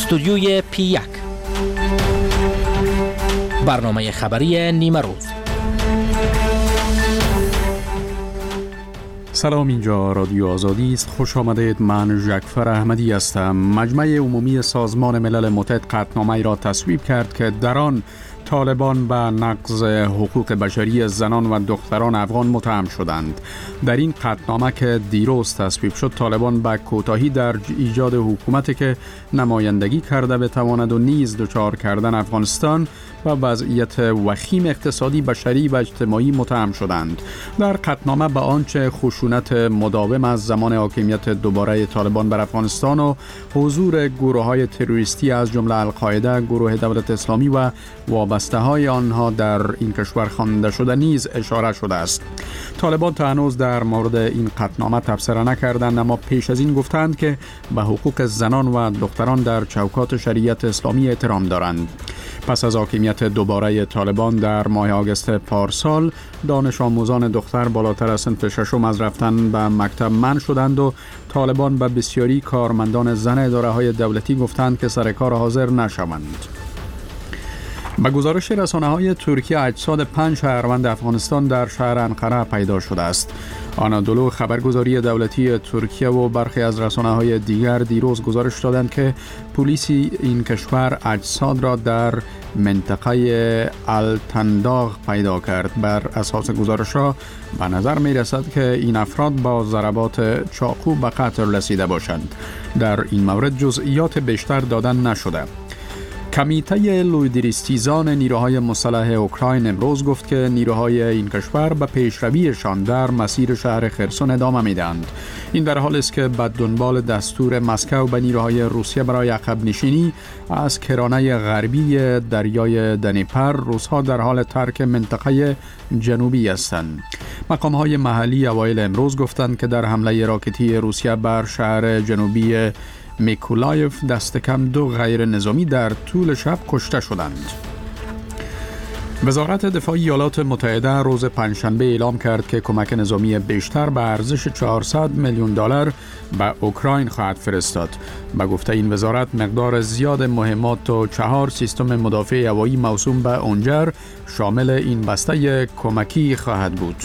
استودیوی P1 برنامه خبری نیمه روز. سلام، اینجا رادیو آزادی است. خوش آمدید. من ژکفر احمدی هستم. مجمع عمومی سازمان ملل متحد قطعنامه‌ای را تصویب کرد که در آن طالبان به نقض حقوق بشری زنان و دختران افغان متهم شدند. در این قطعنامه که دیروز تصویب شد، طالبان به کوتاهی در ایجاد حکومتی که نمایندگی کرده بتواند و نیز دچار کردن افغانستان و وضعیت وخیم اقتصادی، بشری و اجتماعی متهم شدند. در قطعنامه به آنچه خشونت مداوم از زمان حاکمیت دوباره طالبان بر افغانستان و حضور گروه‌های تروریستی از جمله القاعده، گروه دولت اسلامی و وابسته‌های آنها در این کشور خوانده شده نیز اشاره شده است. طالبان تا هنوز در مورد این قطعنامه تبصره نکردند، اما پیش از این گفتند که به حقوق زنان و دختران در چوکات شریعت اسلامی احترام دارند. پس از حاکمیت دوباره طالبان در ماه آگوست پارسال، دانش آموزان دختر بالاتر از صنف ششم از رفتن به مکتب منع شدند و طالبان به بسیاری کارمندان زن اداره‌های دولتی گفتند که سر کار حاضر نشوند. به گزارش رسانه‌های ترکیه، اجساد 5 شهروند افغانستان در شهر انقره پیدا شده است. آنادولو، خبرگزاری دولتی ترکیه و برخی از رسانه‌های دیگر دیروز گزارش دادند که پلیس این کشور اجساد را در منطقه التنداغ پیدا کرد. بر اساس گزارش‌ها به نظر می‌رسد که این افراد با ضربات چاقو به قتل رسیده باشند. در این مورد جزئیات بیشتر دادن نشده. کمیته لویدریستیزان نیروهای مسلح اوکراین امروز گفت که نیروهای این کشور به پیشرویشان در مسیر شهر خرسون ادامه میدهند. این در حالی است که به دنبال دستور مسکو به نیروهای روسیه برای عقب نشینی از کرانه غربی دریای دنیپر، روس‌ها در حال ترک منطقه جنوبی هستند. مقام‌های محلی اوایل امروز گفتند که در حمله راکتی روسیه بر شهر جنوبی میکولایف دست کم 2 غیر نظامی در طول شب کشته شدند. وزارت دفاع ایالات متحده روز پنجشنبه اعلام کرد که کمک نظامی بیشتر به ارزش 400 میلیون دلار به اوکراین خواهد فرستاد. به گفته این وزارت، مقدار زیاد مهمات و 4 سیستم مدافع هوایی موسوم به اونجر شامل این بسته کمکی خواهد بود.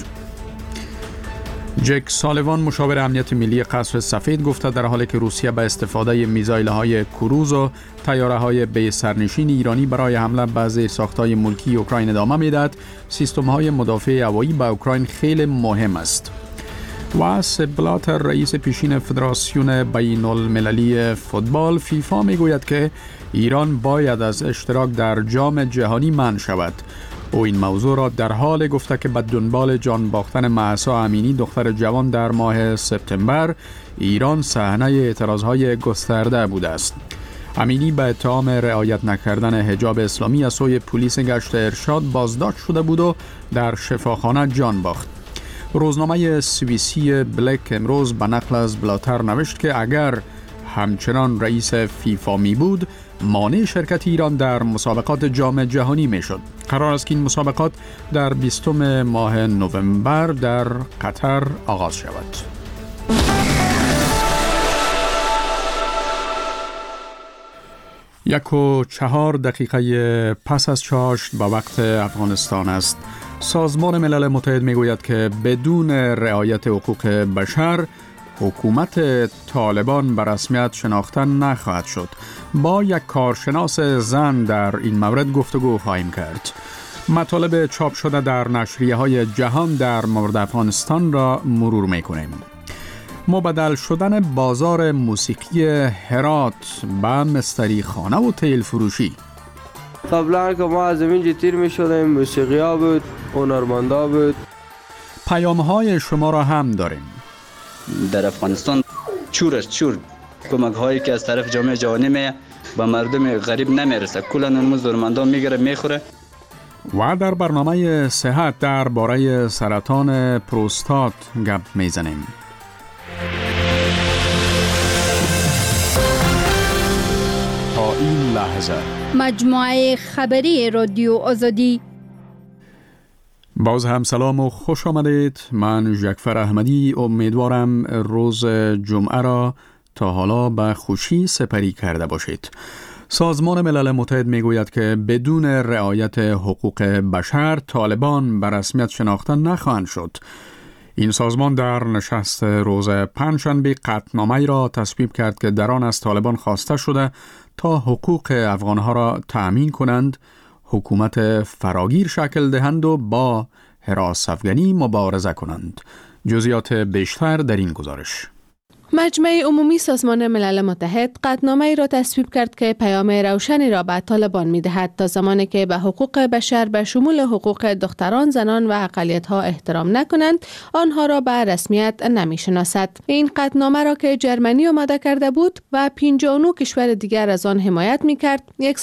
جک سالیوان، مشاور امنیت ملی قصر سفید، گفته در حالی که روسیه به استفاده میزایل‌های کروز و طیاره‌های بی سرنشین ایرانی برای حمله به زیرساخت‌های ملکی اوکراین ادامه می‌دهد، سیستم‌های مدافع هوایی به اوکراین خیلی مهم است. و سپ بلاتر، رئیس پیشین فدراسیون بین‌المللی فوتبال فیفا، میگوید که ایران باید از اشتراک در جام جهانی منع شود. او این موضوع را در حال گفته که به دنبال جان باختن مهسا امینی، دختر جوان، در ماه سپتامبر ایران صحنه اعتراضهای گسترده بوده است. امینی به اتهام رعایت نکردن حجاب اسلامی از سوی پلیس گشت ارشاد بازداشت شده بود و در شفاخانه جان باخت. روزنامه سوئیسی بلک امروز به نقل از بلاتر نوشت که اگر همچنان رئیس فیفا می بود، مانع شرکت ایران در مسابقات جام جهانی می شد. قرار است که این مسابقات در 20 ماه نوامبر در قطر آغاز شود. یک و 4 دقیقه پس از چاشت به وقت افغانستان است. سازمان ملل متحد می گوید که بدون رعایت حقوق بشر حکومت طالبان به رسمیت شناخته نخواهد شد. با یک کارشناس زن در این مورد گفتگو خواهیم کرد. مطالب چاپ شده در نشریه‌های جهان در مورد افغانستان را مرور می‌کنیم. مبدل شدن بازار موسیقی هرات به مستری خانه و تیل فروشی. قبلا که ما از اینجا تیر می‌شدیم، موسیقی‌ها بود، هنرمندا بود. پیام‌های شما را هم داریم. در افغانستان چور کمک هایی که از طرف جامعه جهانی به مردم غریب نمیرسه، کلا اون هنرمندان میگیره میخوره. و در برنامه صحت درباره سرطان پروستات گپ میزنیم. تا این لحظه مجموعه خبری رادیو آزادی. باز هم سلام و خوش آمدید. من ژکفر احمدی امیدوارم روز جمعه را تا حالا به خوشی سپری کرده باشید. سازمان ملل متحد میگوید که بدون رعایت حقوق بشر طالبان به رسمیت شناخته نخواهند شد. این سازمان در نشست روز پنجشنبه قطعنامه‌ای را تصویب کرد که در آن از طالبان خواسته شده تا حقوق افغانها را تأمین کنند، حکومت فراگیر شکل دهند و با حراس افغانی مبارزه کنند. جزئیات بیشتر در این گزارش. مجمع عمومی سازمان ملل متحد قطعنامه‌ای را تصویب کرد که پیام روشنی را به طالبان می‌دهد تا زمانی که به حقوق بشر به شمول حقوق دختران، زنان و اقلیت‌ها احترام نکنند، آنها را به رسمیت نمی‌شناسد. این قطعنامه را که جرمنی آماده کرده بود و 59 کشور دیگر از آن حمایت می‌کرد،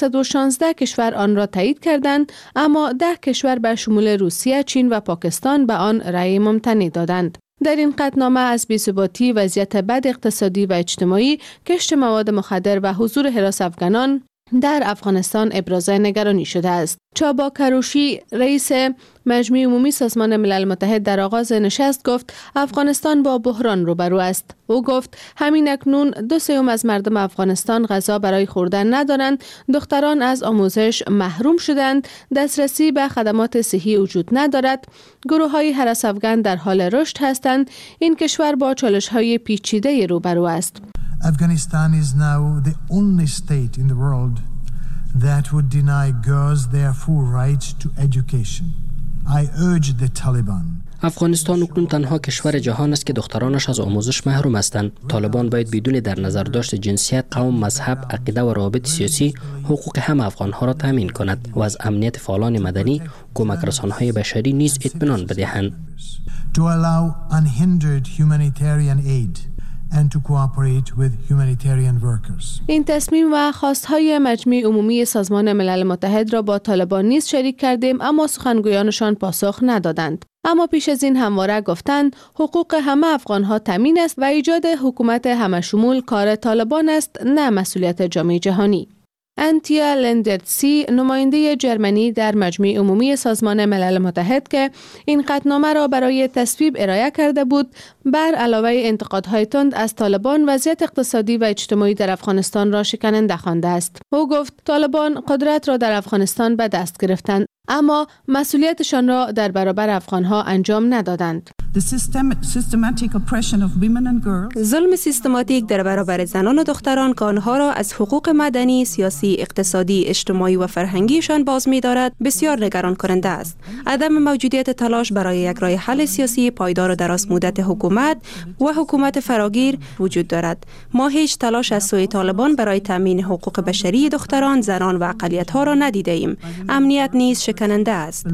116 کشور آن را تایید کردند، اما 10 کشور به شمول روسیه، چین و پاکستان به آن رأی ممتنع دادند. در این قطعنامه از بی‌ثباتی، وضعیت بد اقتصادی و اجتماعی، کشت مواد مخدر و حضور حراس افغانان در افغانستان ابراز نگرانی شده است. چابا کروشی، رئیس مجمع عمومی سازمان ملل متحد، در آغاز نشست گفت افغانستان با بحران روبرو است. او گفت همین اکنون 2/3 از مردم افغانستان غذا برای خوردن ندارند، دختران از آموزش محروم شدند، دسترسی به خدمات صحی وجود ندارد، گروه‌های حراس افغان در حال رشد هستند. این کشور با چالش‌های پیچیده روبرو است. Afghanistan is now the only state in the world that would deny girls their full right to education. I urge the Taliban. افغانستان اکنون تنها کشور جهان است که دخترانش از آموزش محروم هستند. طالبان باید بدون در نظر داشت جنسیت، قوم، مذهب، عقیده و روابط سیاسی حقوق همه افغانها را تامین کند و از امنیت فعالان مدنی، کمک رسانه‌های بشری نیز اطمینان بدهند. To allow unhindered humanitarian aid and to cooperate with humanitarian workers. این تصمیم و خواستهای مجمع عمومی سازمان ملل متحد را با طالبان نیز شریک کردیم، اما سخنگویانشان پاسخ ندادند. اما پیش از این همواره گفتند حقوق همه افغانها تامین است و ایجاد حکومت همه شمول کار طالبان است، نه مسئولیت جامعه جهانی. انتیا لندرتسی، نماینده جرمنی در مجمع عمومی سازمان ملل متحد که این قطعنامه را برای تصویب ارائه کرده بود، بر علاوه انتقادهای تند از طالبان وضعیت اقتصادی و اجتماعی در افغانستان را شکننده خوانده است. او گفت طالبان قدرت را در افغانستان به دست گرفتند، اما مسئولیتشان را در برابر افغانها انجام ندادند. ظلم سیستماتیک در برابر زنان و دختران که آنها را از حقوق مدنی، سیاسی، اقتصادی، اجتماعی و فرهنگیشان باز می‌دارد، بسیار نگران کننده است. عدم موجودیت تلاش برای یک راه حل سیاسی پایدار و دراز مدت حکومت و حکومت فراگیر وجود دارد. ما هیچ تلاش از سوی طالبان برای تامین حقوق بشری دختران، زنان و اقلیت‌ها را ندیده ایم. امنیت نیز شکننده است.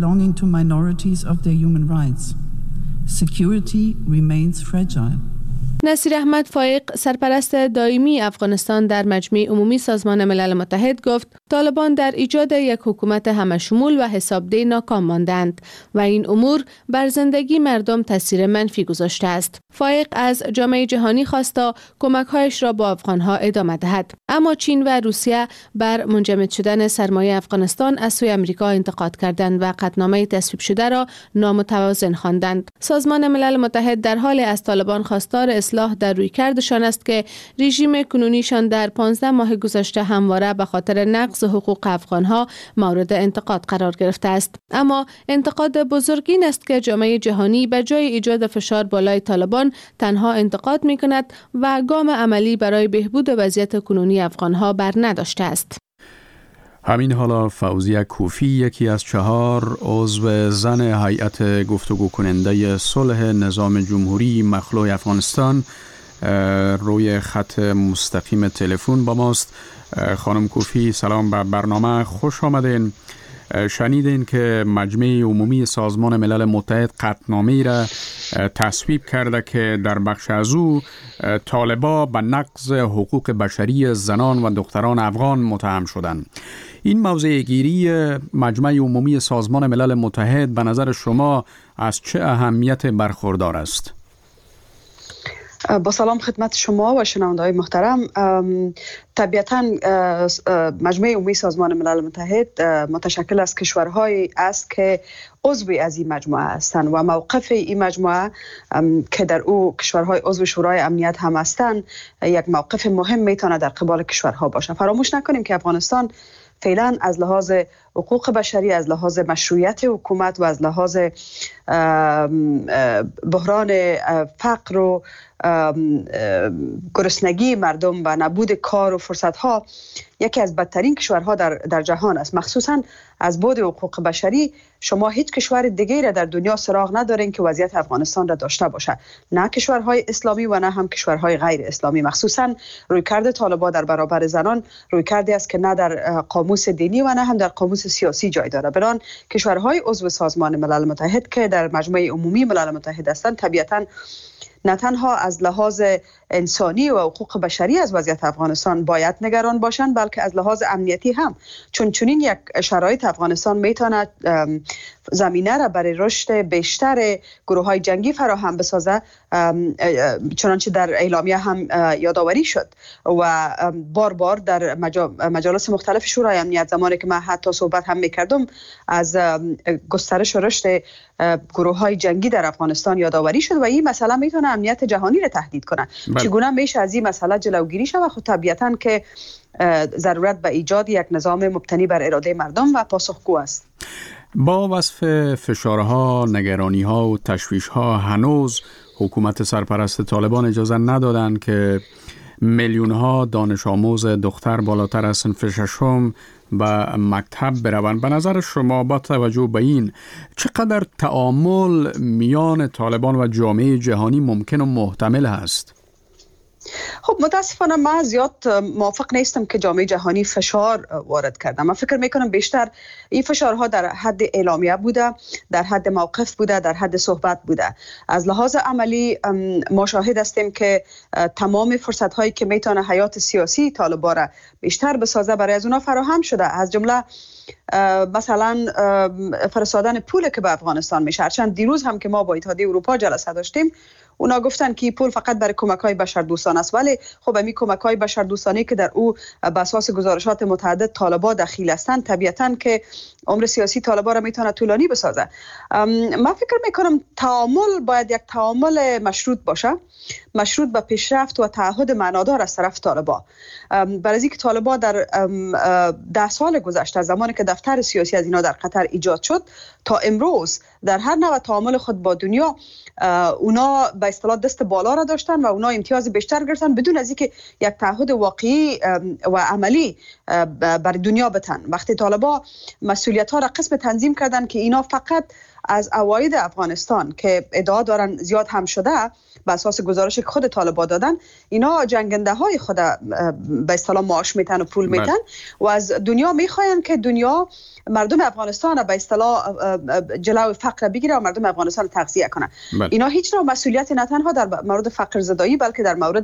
Security remains fragile. نصیر احمد فایق، سرپرست دائمی افغانستان در مجمع عمومی سازمان ملل متحد گفت طالبان در ایجاد یک حکومت همشمول و حسابدهی ناکام ماندند و این امور بر زندگی مردم تاثیر منفی گذاشته است. فایق از جامعه جهانی خواست تا کمک‌هایش را با افغانها ادامه دهد، اما چین و روسیه بر منجمد شدن سرمایه افغانستان از سوی آمریکا انتقاد کردند و قطعنامه تصویب شده را نامتوازن خواندند. سازمان ملل متحد در حال از طالبان خواستار اصلاح در رویکردشان است که رژیم کنونیشان در 15 ماه گذشته همواره به خاطر نقض حقوق افغانها مورد انتقاد قرار گرفته است. اما انتقاد بزرگ این است که جامعه جهانی به جای ایجاد فشار بالای طالبان تنها انتقاد می کند و گام عملی برای بهبود وضعیت کنونی افغانها بر نداشته است. همین حالا فوزیه کوفی، یکی از 4 عضو زن هیئت گفتگو کننده صلح نظام جمهوری مخلوع افغانستان، روی خط مستقیم تلفن با ماست. خانم کوفی، سلام به برنامه، خوش آمدین. شنیدین که مجمع عمومی سازمان ملل متحد قطعنامه‌ای را تصویب کرده که در بخش از او طالبان به نقض حقوق بشری زنان و دختران افغان متهم شدند. این موضع گیری مجمع عمومی سازمان ملل متحد به نظر شما از چه اهمیت برخوردار است؟ با سلام خدمت شما و شنونده‌های محترم. طبیعتاً مجمع عمومی سازمان ملل متحد متشکل از کشورهایی است که عضوی از این مجموعه هستند و موقف این مجموعه که در او کشورهای عضو شورای امنیت هم هستند یک موقف مهم میتونه در قبال کشورها باشه. فراموش نکنیم که افغانستان فعلا از لحاظ حقوق بشری، از لحاظ مشروعیت حکومت و از لحاظ بحران فقر و گرسنگی مردم و نبود کار و فرصت‌ها یکی از بدترین کشورها در جهان است. مخصوصاً از بعد حقوق بشری شما هیچ کشور دیگری را در دنیا سراغ ندارین که وضعیت افغانستان را داشته باشه، نه کشورهای اسلامی و نه هم کشورهای غیر اسلامی. مخصوصاً رویکرد طالبان در برابر زنان رویکردی است که نه در قاموس دینی و نه هم در قاموس سیاسی جای داره. بنابراین کشورهای عضو سازمان ملل متحد که در مجمع عمومی ملل متحد هستند طبیعتاً نه تنها از لحاظ انسانی و حقوق بشری از وضعیت افغانستان باید نگران باشند، بلکه از لحاظ امنیتی هم، چون یک شرایط افغانستان میتونه زمینه را برای رشد بیشتر گروه‌های جنگی فراهم بسازه، چنانچه در اعلامیه هم یادآوری شد و بار در مجالس مختلف شورای امنیت زمانی که من حتی صحبت هم میکردم از گسترش و رشد گروه‌های جنگی در افغانستان یادآوری شد و این مسئله میتونه امنیت جهانی را تهدید کنه. چگونه میشه از این مسئله جلوگیری شود؟ خود طبیعتاً که ضرورت به ایجاد یک نظام مبتنی بر اراده مردم و پاسخگو است. با وصف فشارها، نگرانیها و تشویشها هنوز حکومت سرپرست طالبان اجازه ندادند که میلیون‌ها دانش آموز دختر بالاتر از صنف ششم به مکتب بروند. به نظر شما با توجه به این چقدر تعامل میان طالبان و جامعه جهانی ممکن و محتمل است؟ خب متاسفانه من زیاد موافق نیستم که جامعه جهانی فشار وارد کرده. من فکر میکنم بیشتر این فشارها در حد اعلامیه بوده، در حد موقف بوده، در حد صحبت بوده. از لحاظ عملی ما شاهد هستیم که تمام فرصت هایی که میتونه حیات سیاسی طالبان را بیشتر بسازه برای از اونا فراهم شده، از جمله مثلا فرستادن پول که به افغانستان میشه. چند دیروز هم که ما با اتحادیه اروپا جلسه داشتیم، اونا گفتن که پول فقط برای کمک‌های بشردوستانه است، ولی خب همین کمک‌های بشردوستانه که در او بر اساس گزارشات متعدد طالبان دخیل هستند، طبیعتاً که عمر سیاسی طالبان را میتونه طولانی بسازه. من فکر میکنم تعامل باید یک تعامل مشروط باشه، مشروط به پیشرفت و تعهد معنادار از طرف طالبان. برای اینکه طالبان در 10 سال گذشته از زمانی که دفتر سیاسی از اینا در قطر ایجاد شد تا امروز در هر نوع تعامل خود با دنیا اونا به اصطلاح دست بالا را داشتن و اونا امتیاز بیشتر گرفتن بدون از اینکه یک تعهد واقعی و عملی بر دنیا بتن. وقتی طالبان مسئولیت ها را قسم تنظیم کردن که اینا فقط از عواید افغانستان که ادعا دارن زیاد هم شده به اساس گزارش که خود طالبان دادن، اینا جنگنده های خود به اصطلاح معاش میتن و پول میتن و از دنیا میخواین که دنیا مردم افغانستان به اصطلاح جلوی فقر بگیره و مردم افغانستان تغذیه کنه. اینا هیچ نوع مسئولیت نه تنها در مورد فقر زدایی بلکه در مورد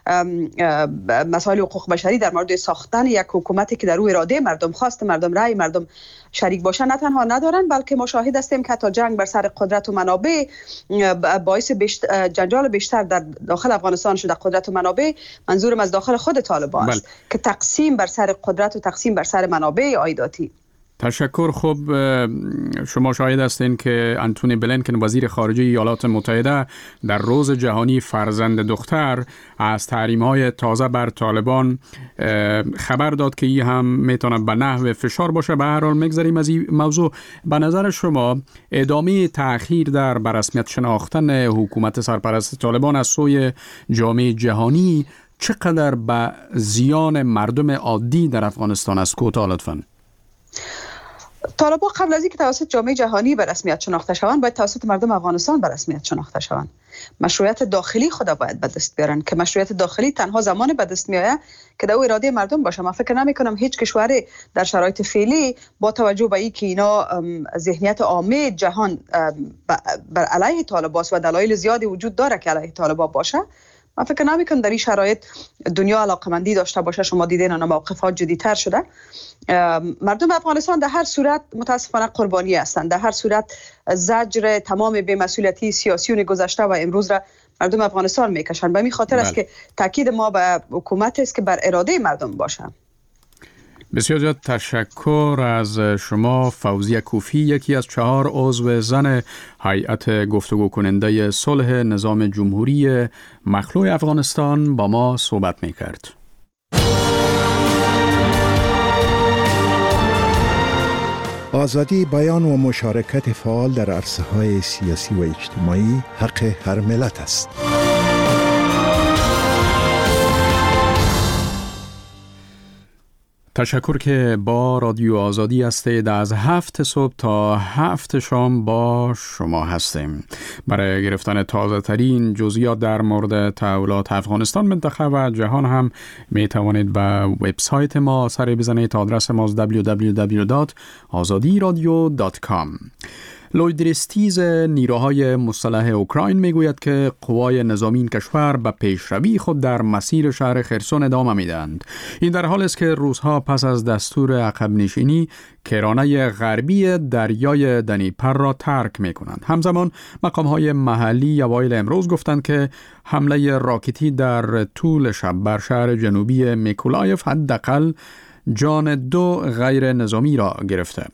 مسائل حقوق بشری، در مورد ساختن یک حکومتی که در روی اراده مردم، خواست مردم، رأی مردم شریک باشن نه تنها ندارن، بلکه مشاهد هستیم که تا جنگ بر سر قدرت و منابع باعث جنجال بیشتر در داخل افغانستان شده. قدرت و منابع منظورم از داخل خود طالبان است که تقسیم بر سر قدرت و تقسیم بر سر منابع عایداتی. تشکر. خب شما شاهد هستین که انتونی بلینکن وزیر خارجه ایالات متحده در روز جهانی فرزند دختر از تحریم‌های تازه بر طالبان خبر داد که این هم میتونه به نحو فشار باشه. به هر حال میگذاریم از این موضوع. به نظر شما ادامه تأخیر در برسمیت شناختن حکومت سرپرست طالبان از سوی جامعه جهانی چقدر به زیان مردم عادی در افغانستان است؟ کوتاه لطفاً. طالبان قبل از اینکه توسط جامعه جهانی به رسمیت شناخته شوند باید توسط مردم افغانستان به رسمیت شناخته شوند. مشروعیت داخلی خود باید به دست بیارن که مشروعیت داخلی تنها زمان به دست میآید که در اراده مردم باشه. من فکر نمی کنم هیچ کشوری در شرایط فعلی با توجه به اینکه اینا ذهنیت عامه جهان بر علیه طالبان و دلایل زیادی وجود داره که علیه طالبان باشه، من فکر نمی‌کنم در این شرایط دنیا علاقمندی داشته باشه. شما دیدین اون موقفات جدی‌تر شده. مردم افغانستان در هر صورت متاسفانه قربانی هستند. در هر صورت زجر تمام بی‌مسئولیتی سیاسیون گذشته و امروز را مردم افغانستان میکشند. به این خاطر است که تاکید ما به حکومت است که بر اراده مردم باشه. بسیار زیاد تشکر از شما فوزیه کوفی، یکی از 4 عضو زن هیئت گفتگو کننده صلح نظام جمهوری مخلوع افغانستان با ما صحبت میکرد. آزادی بیان و مشارکت فعال در عرصه‌های سیاسی و اجتماعی حق هر ملت است. تشکر که با رادیو آزادی هستید. از 7 صبح تا 7 شام با شما هستیم. برای گرفتن تازه ترین جزئیات در مورد تحولات افغانستان، منطقه و جهان هم می توانید به وبسایت ما سر بزنید. آدرس ما www.azadiradio.com. لوید ریستیز نیروهای مسلح اوکراین میگوید که قوای نظامی این کشور به پیشروی خود در مسیر شهر خرسون ادامه میدهند. این در حالی است که روس‌ها پس از دستور عقب نشینی کرانه غربی دریای دنیپر را ترک میکنند. همزمان مقام‌های محلی اوایل امروز گفتند که حمله راکتی در طول شب بر شهر جنوبی میکولایف حداقل جان 2 غیر نظامی را گرفته.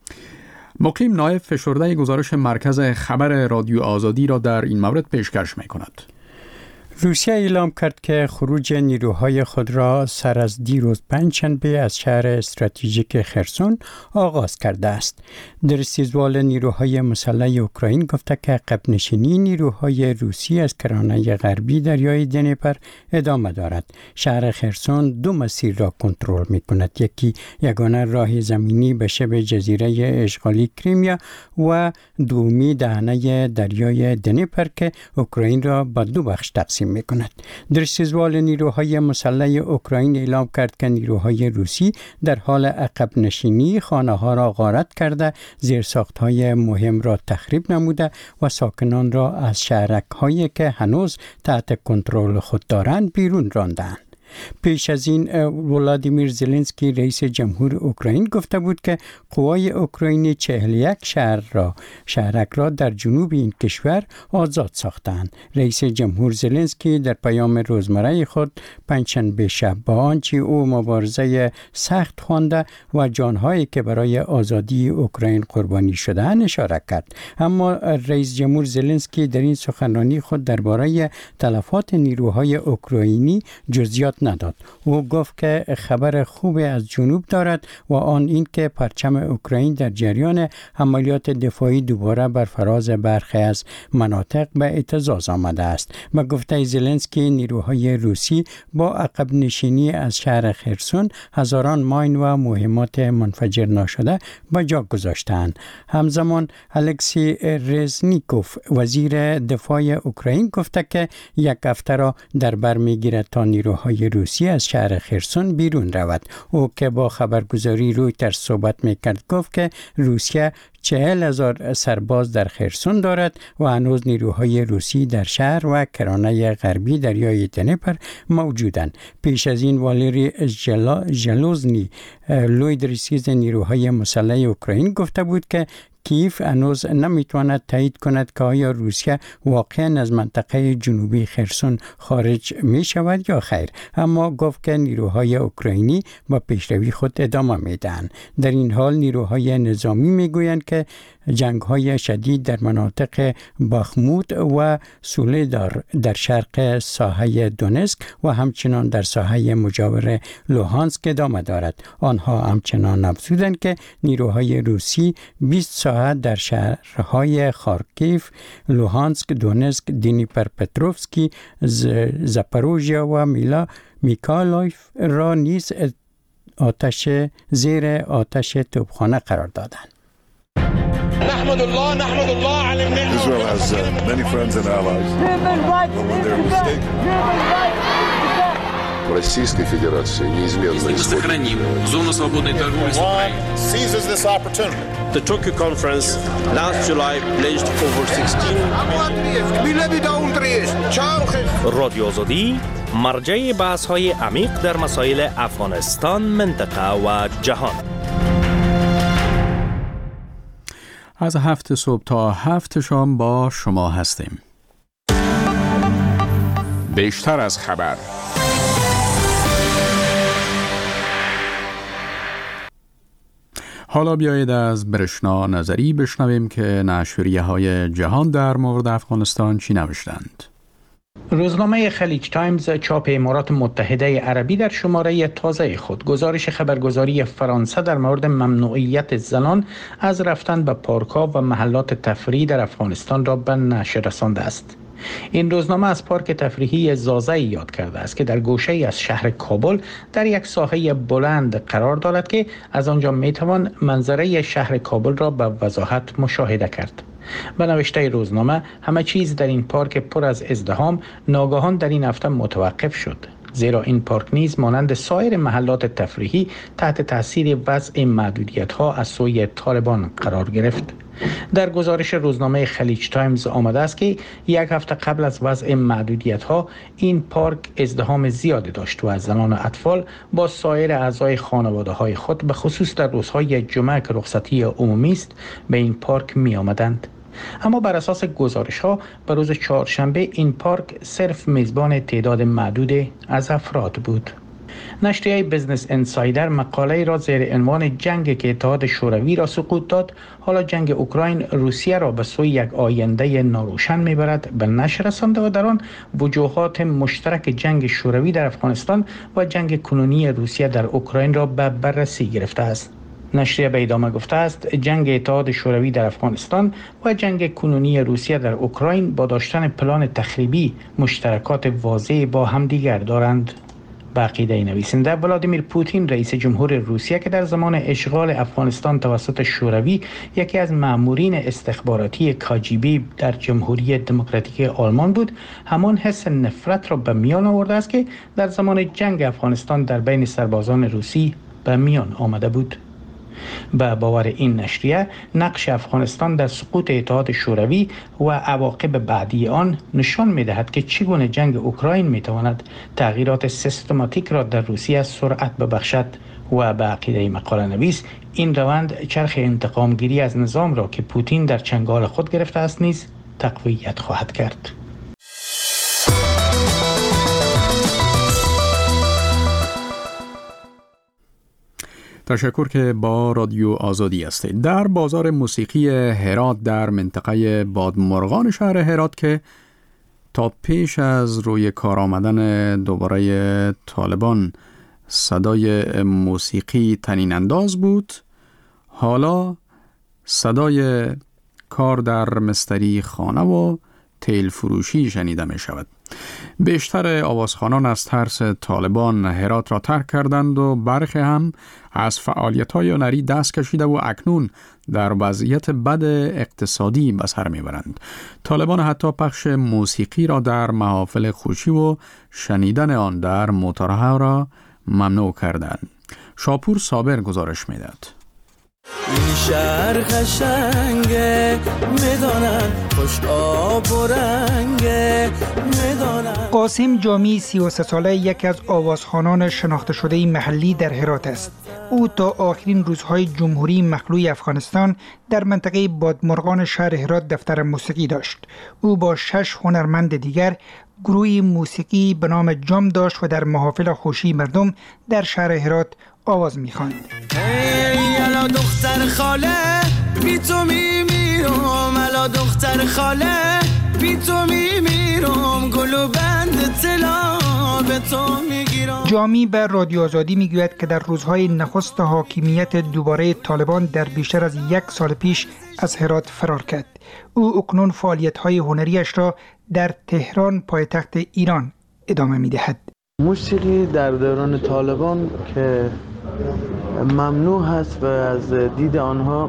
مقیم نایب فشرده گزارش مرکز خبر رادیو آزادی را در این مورد پیشکش می کند. روسیه اعلام کرد که خروج نیروهای خود را سر از دیروز پنجشنبه از شهر استراتژیک خرسون آغاز کرده است. درستیزوال نیروهای مسلح اوکراین گفته که عقب نشینی نیروهای روسی از کرانه غربی دریای دنیپر ادامه دارد. شهر خرسون 2 مسیر را کنترل می کند. یکی یگانه راه زمینی به شبه جزیره اشغالی کریمیا و دومی دهنه دریای دنیپر که اوکراین را به 2 بخش تقسیم می کند. درستیزوال نیروهای مسلح اوکراین اعلام کرد که نیروهای روسی در حال عقب نشینی خانه ها را غارت کرده، زیرساخت های مهم را تخریب نموده و ساکنان را از شهرک هایی که هنوز تحت کنترل خود دارند بیرون راندند. پیش از این ولادیمیر زلنسکی رئیس جمهور اوکراین گفته بود که قوای اوکراینی 41 شهرک را در جنوب این کشور آزاد ساختند. رئیس جمهور زلنسکی در پیام روزمره خود پنجشنبه شب با آنچه او مبارزه سخت خوانده و جانهایی که برای آزادی اوکراین قربانی شده‌اند اشاره کرد. اما رئیس جمهور زلنسکی در این سخنرانی خود درباره تلفات نیروهای اوکراینی جزئیات نداد. او گفت که خبر خوبی از جنوب دارد و آن این که پرچم اوکراین در جریان عملیات دفاعی دوباره بر فراز برخی از مناطق به اعتزاز آمده است. با گفته زلنسکی نیروهای روسی با عقب نشینی از شهر خرسون هزاران ماین و مهمات منفجر نشده به جا گذاشتند. همزمان الکسی رزنیکوف وزیر دفاع اوکراین گفته که 1 هفته را در بر میگیرد تا نیروهای روسی از شهر خرسون بیرون رود. او که با خبرگزاری رویترز صحبت میکرد گفت که روسیه 40,000 سرباز در خرسون دارد و هنوز نیروهای روسی در شهر و کرانه غربی دریای دنیپر موجودند. پیش از این والری ژلوزنی لوید ریستیز نیروهای مسلح اوکراین گفته بود که کیف هنوز نمیتواند تایید کند که آیا روسیه واقعا از منطقه جنوبی خرسون خارج می شود یا خیر، اما گفت که نیروهای اوکراینی با پیشروی خود ادامه میدهند. در این حال نیروهای نظامی میگویند که جنگ‌های شدید در مناطق باخموت و سولهدار در شرق ساحه دونسک و همچنان در ساحه مجاور لوهانسک ادامه دارد. آنها همچنان افزودند که نیروهای روسی 20 ساعت در شهرهای خارکیف، لوهانسک، دونسک، دنیپرپتروفسکی، زاپاروژیا و میکالایف را نیز زیر آتش توپخانه قرار دادند. Israel has many friends and allies. When they're mistaken. Российской Федерации неизменно сохраним зону свободной торговли с Украиной. Seizes this opportunity. The Tokyo conference last July pledged over 16 رادیو آزادی مرجع بحث های عمیق در مسائل افغانستان، منطقه و جهان. از 7 صبح تا 7 شام با شما هستیم. بیشتر از خبر. حالا بیایید از برشنا نظری بشنویم که نشریه‌های جهان در مورد افغانستان چی نوشتند. روزنامه خلیج تایمز چاپ امارات متحده عربی در شماره تازه خود گزارش خبرگزاری فرانسه در مورد ممنوعیت زنان از رفتن به پارک‌ها و محلات تفریحی در افغانستان را به نشر رسانده است. این روزنامه از پارک تفریحی زازه یاد کرده است که در گوشه از شهر کابل در یک ساحه بلند قرار دارد که از آنجا میتوان منظره شهر کابل را به وضاحت مشاهده کرد. به نوشته روزنامه همه چیز در این پارک پر از ازدحام ناگهان در این هفته متوقف شد، زیرا این پارک نیز مانند سایر محلات تفریحی تحت تاثیر وضع محدودیت‌ها از سوی طالبان قرار گرفت. در گزارش روزنامه خلیج تایمز آمده است که یک هفته قبل از وضع محدودیت‌ها این پارک ازدحام زیادی داشت و از زنان و اطفال با سایر اعضای خانواده‌های خود به خصوص در روزهای جمعه که رخصتی عمومی است به این پارک می آمدند. اما بر اساس گزارش‌ها به روز چهارشنبه این پارک صرف میزبان تعداد محدود از افراد بود. نشریه بزنس انسایدر مقاله را زیر عنوان جنگ که اتحاد شوروی را سقوط داد، حالا جنگ اوکراین روسیه را به سوی یک آینده ناروشن میبرد به نشر رسانده و در آن وجوهات مشترک جنگ شوروی در افغانستان و جنگ کنونی روسیه در اوکراین را به بررسی گرفته است. نشریه به ادامه گفته است جنگ اتحاد شوروی در افغانستان و جنگ کنونی روسیه در اوکراین با داشتن پلان تخریبی مشترکات واضحی با همدیگر دارند. به عقیده نویسنده ولادیمیر پوتین رئیس جمهور روسیه که در زمان اشغال افغانستان توسط شوروی یکی از مأمورین استخباراتی کاجیبی در جمهوری دموکراتیک آلمان بود، همان حس نفرت را به میان آورده است که در زمان جنگ افغانستان در بین سربازان روسی به میان آمده بود. به باور این نشریه نقش افغانستان در سقوط اتحاد شوروی و عواقب بعدی آن نشان می‌دهد که چگونه جنگ اوکراین می‌تواند تغییرات سیستماتیک را در روسیه سرعت ببخشد و به عقیده مقاله نویس این روند چرخ انتقامگیری از نظام را که پوتین در چنگال خود گرفته است نیز تقویت خواهد کرد. تشکر که با رادیو آزادی هستید. در بازار موسیقی هرات در منطقه بادمرغان شهر هرات که تا پیش از روی کار آمدن دوباره طالبان صدای موسیقی طنین انداز بود، حالا صدای کار در مستری خانه و تیل فروشی شنیده می شود. بیشتر آوازخوانان از ترس طالبان هرات را ترک کردند و برخی هم از فعالیت‌های هنری دست کشیده و اکنون در وضعیت بد اقتصادی به سر میبرند. طالبان حتی پخش موسیقی را در محافل خوشی و شنیدن آن در موتورها را ممنوع کردند. شاپور صابر گزارش میداد. این شهر قشنگه میدانن خوش آب و رنگه میدانن. قاسم جامی 33 ساله یکی از آوازخوانان شناخته شده محلی در هرات است. او تا آخرین روزهای جمهوری مخلوع افغانستان در منطقه بادمرغان شهر هرات دفتر موسیقی داشت. او با 6 هنرمند دیگر گروهی موسیقی به نام جام داشت و در محافل خوشی مردم در شهر هرات آواز می‌خواند. الا دختر خاله بی تو میمیرم، الا دختر خاله بی تو میمیرم، گلو بند طلا به تو میگیرم. جامی به رادیو آزادی میگوید که در روزهای نخست حاکمیت دوباره طالبان در بیشتر از 1 سال پیش از هرات فرار کرد. او اکنون فعالیت‌های هنریش را در تهران پایتخت ایران ادامه می‌دهد. موسیقی در دوران طالبان که ممنوع هست و از دید آنها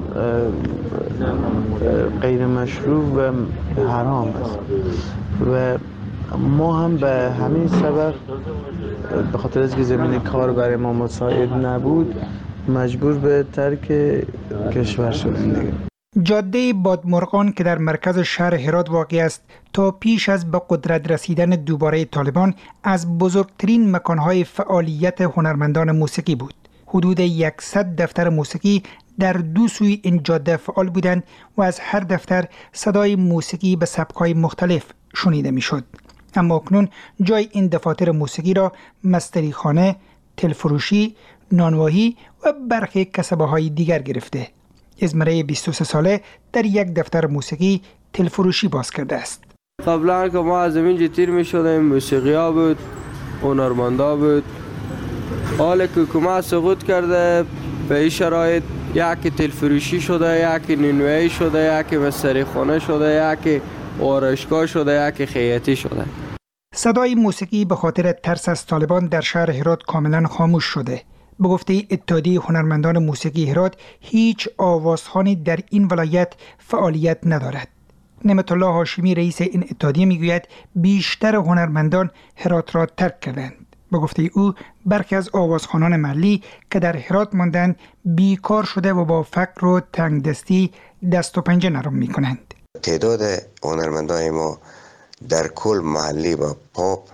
غیر مشروع و حرام است و ما هم به همین سبب به خاطر از که زمین کار برای ما مساعد نبود مجبور به ترک کشور شدیم دیگه. جاده بادمرغان که در مرکز شهر هرات واقع است تا پیش از به قدرت رسیدن دوباره طالبان از بزرگترین مکانهای فعالیت هنرمندان موسیقی بود. حدود 100 دفتر موسیقی در دو سوی این جاده فعال بودند و از هر دفتر صدای موسیقی به سبک‌های مختلف شنیده می‌شد. اما اکنون جای این دفاتر موسیقی را مستری خانه، تلفروشی، نانواهی و برخی کسبه‌های دیگر گرفته. ازمره 23 ساله در یک دفتر موسیقی تلفروشی باز کرده است. قبلا که ما از اینجا تیر می شدیم موسیقی ها بود، هنرمندا بود. حالا که حکومت سقوط کرده به این شرایط یکی تلفروشی شده، یکی نانوایی شده، یکی مستری خانه شده، یکی آرایشگاه شده، یکی خیاطی شده. صدای موسیقی به خاطر ترس از طالبان در شهر هرات کاملا خاموش شده. به گفته اتحادیه هنرمندان موسیقی هرات هیچ آوازخوانی در این ولایت فعالیت ندارد. نعمت الله هاشمی رئیس این اتحادیه میگوید بیشتر هنرمندان هرات را ترک کردند. به گفته او برخی از آوازخوانان محلی که در هرات ماندند بیکار شده و با فقر و تنگدستی دست و پنجه نرم میکنند. تعداد هنرمندان ما در کل محلی و پاپ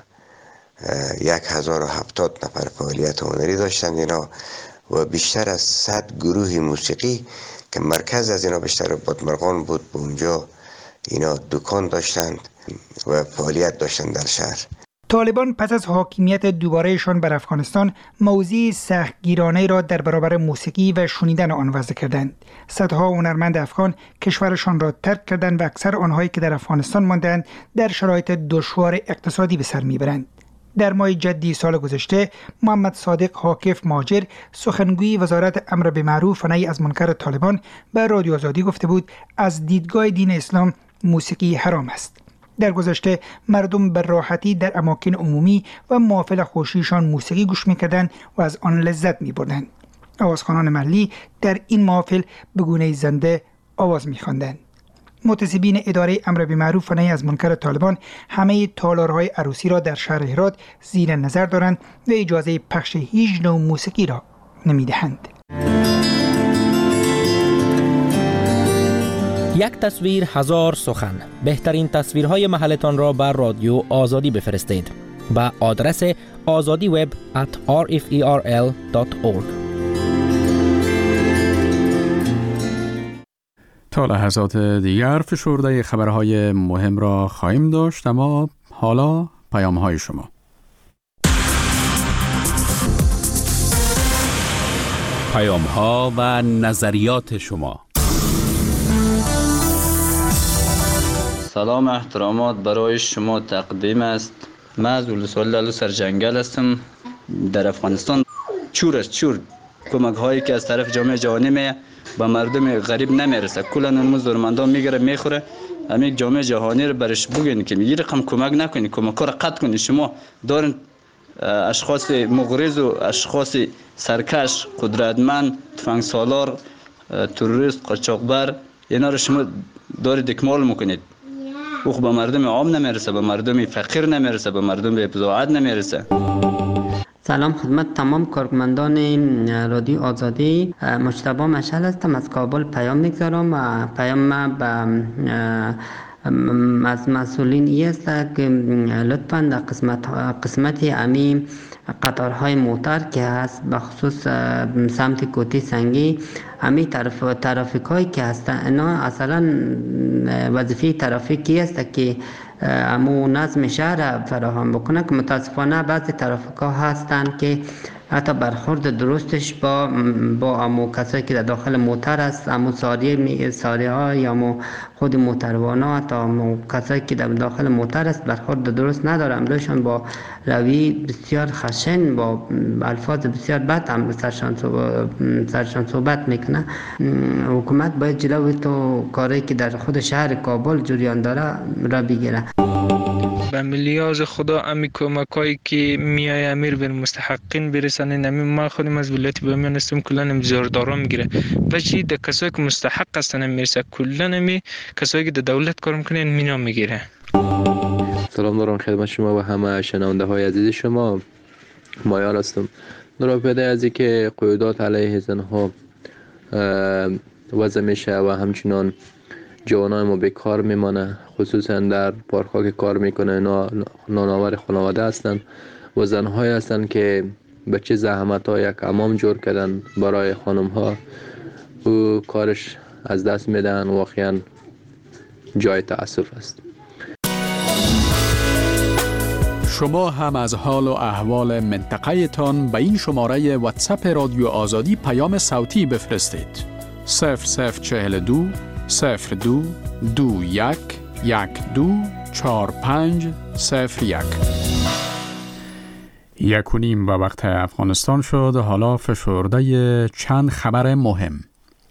1070 نفر فعالیت هنری داشتند اینا و بیشتر از 100 گروه موسیقی که مرکز از اینا بیشتر بادمرغان بود. به اونجا اینا دکان داشتند و فعالیت داشتند در شهر. طالبان پس از حاکمیت دوبارهشان بر افغانستان موضوع سختگیرانه را در برابر موسیقی و شنیدن آن وضع کردند. صدها هنرمند افغان کشورشان را ترک کردند و اکثر آنهایی که در افغانستان ماندند در شرایط دشوار اقتصادی به سر میبرند. در ماه جدی سال گذشته محمد صادق حاکف ماجر سخنگوی وزارت امر بالمعروف و نهی از منکر طالبان به رادیو آزادی گفته بود از دیدگاه دین اسلام موسیقی حرام است. در گذشته مردم به راحتی در اماکن عمومی و محافل خوشیشان موسیقی گوش می‌کردند و از آن لذت می‌بردند. آوازخوانان محلی در این محافل به گونه زنده آواز می‌خواندند. متعصبین اداره امر بالمعروف و نهی از منکر طالبان همه تالارهای عروسی را در شهر هرات زیر نظر دارند و اجازه پخش هیچ نوع موسیقی را نمی‌دهند. یک تصویر هزار سخن. بهترین تصویرهای محلتان را بر رادیو آزادی بفرستید به آدرس azadiweb@rferl.org. تا لحظات دیگر فشرده خبرهای مهم را خواهیم داشت، اما حالا پیام‌های شما. پیام‌ها و نظریات شما. سلام احترامات برای شما تقدیم است. من از ولسوالی سرجنگل هستم. در افغانستان چور کمک هایی که از طرف جامعه جهانی به مردم غریب نمیرسه. کلا اون ضرورتمندان میگیره میخوره. همین جامعه جهانی رو برش بگین که یه رقم کمک نکنید، کمک رو قطع کنید. شما دارین اشخاص مغرض و اشخاص سرکش، قدرتمند، تفنگ سالار، تروریست، قاچاقبر، اینا رو شما دارید اکمال میکنید. او به مردم عام نمیرسه، به مردم فقیر نمیرسه، به مردم به بضاعت نمیرسه. سلام خدمت تمام کارمندان رادیو آزادی. مجتبی مشعل هستم از کابل. پیام میگذارم و پیام ما به از مسئولین ای است که لطفاً در قسمت امی قطارهای موتر که هست به خصوص سمت کوتی سنگی امی ترافیک هایی که هستن اینا اصلا وظیفه ترافیکی است که امو نظم شهر فراهم بکنه که متاسفانه بعضی ترافیک ها هستن که حتی برخورد درستش با امو کسایی که در داخل موتر است، امو ساریه ها یا امو خود موتروانا، حتی امو کسایی که در داخل موتر است برخورد درست نداره. امروزشان با روی بسیار خشن با الفاظ بسیار بد هم سرشان صحبت میکنه. حکومت باید جلوی تو کاری که در خود شهر کابل جریان داره را بگیره. به ملیاز خدا امی کمکایی که میای امیر به مستحقین برسانه. نمی ما خودم از ولایت بامیان هستم، کلا امزاردارا میگیره و چی د کسایی که مستحق هستن میرسه، کلا نمی کسایی که د دولت کار میکنن مینا میگیره. سلام دارم خدمت شما و همه شنونده های عزیز شما. مایار هستم. نرا پیدا از که قیودات علیه زنها وضع میشه و همچنان جوانای ما بیکار میمانه، خصوصا در پارک ها که کار میکنه نانآور خانواده هستن و زنهای هستن که به چه زحمت ها یک حمام جور کردن برای خانم ها و کارش از دست میدن. واقعا جای تأسف است. شما هم از حال و احوال منطقه تان به این شماره واتساپ رادیو آزادی پیام صوتی بفرستید. 0042 02 21 12 45 01. 1:30 به وقت افغانستان شد. حالا فشرده چند خبر مهم.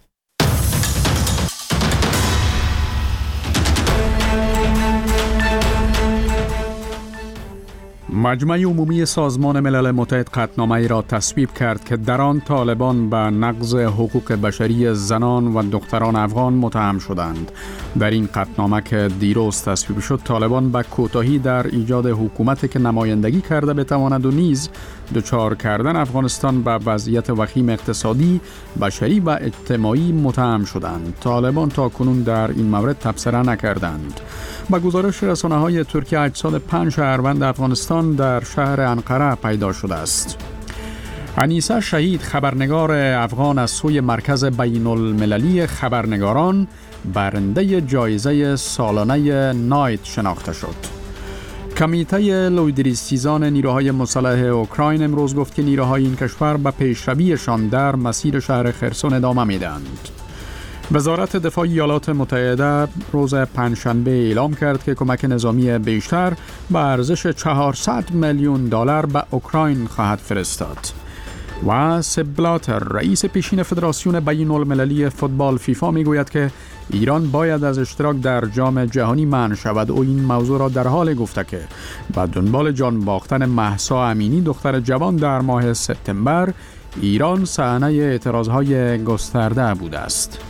مجمع عمومی سازمان ملل متحد قطعنامه‌ای را تصویب کرد که در آن طالبان به نقض حقوق بشری زنان و دختران افغان متهم شدند. در این قطعنامه که دیروز تصویب شد، طالبان به کوتاهی در ایجاد حکومتی که نمایندگی کرده بتواند و نیز دچار کردن افغانستان به وضعیت وخیم اقتصادی، بشری و اجتماعی متهم شدند. طالبان تا کنون در این مورد تبصره نکردند. با گزارش رسانه‌های ترکیه، اجساد 5 شهروند افغانستان در شهر انقره پیدا شده است. انیسه شهید، خبرنگار افغان، از سوی مرکز بین المللی خبرنگاران برنده جایزه سالانه نایت شناخته شد. کمیته لویدریستیزان نیروهای مسلح اوکراین امروز گفت که نیروهای این کشور به پیشرویشان در مسیر شهر خرسون ادامه میدهند. وزارت دفاع ایالات متحده روز پنجشنبه اعلام کرد که کمک نظامی بیشتر به ارزش 400 میلیون دلار به اوکراین خواهد فرستاد. و سپ بلاتر، رئیس پیشین فدراسیون بین المللی فوتبال فیفا، میگوید که ایران باید از اشتراک در جام جهانی منع شود. او این موضوع را در حال گفته که به دنبال جان باختن مهسا امینی، دختر جوان، در ماه سپتامبر ایران صحنه اعتراضهای گسترده بوده است.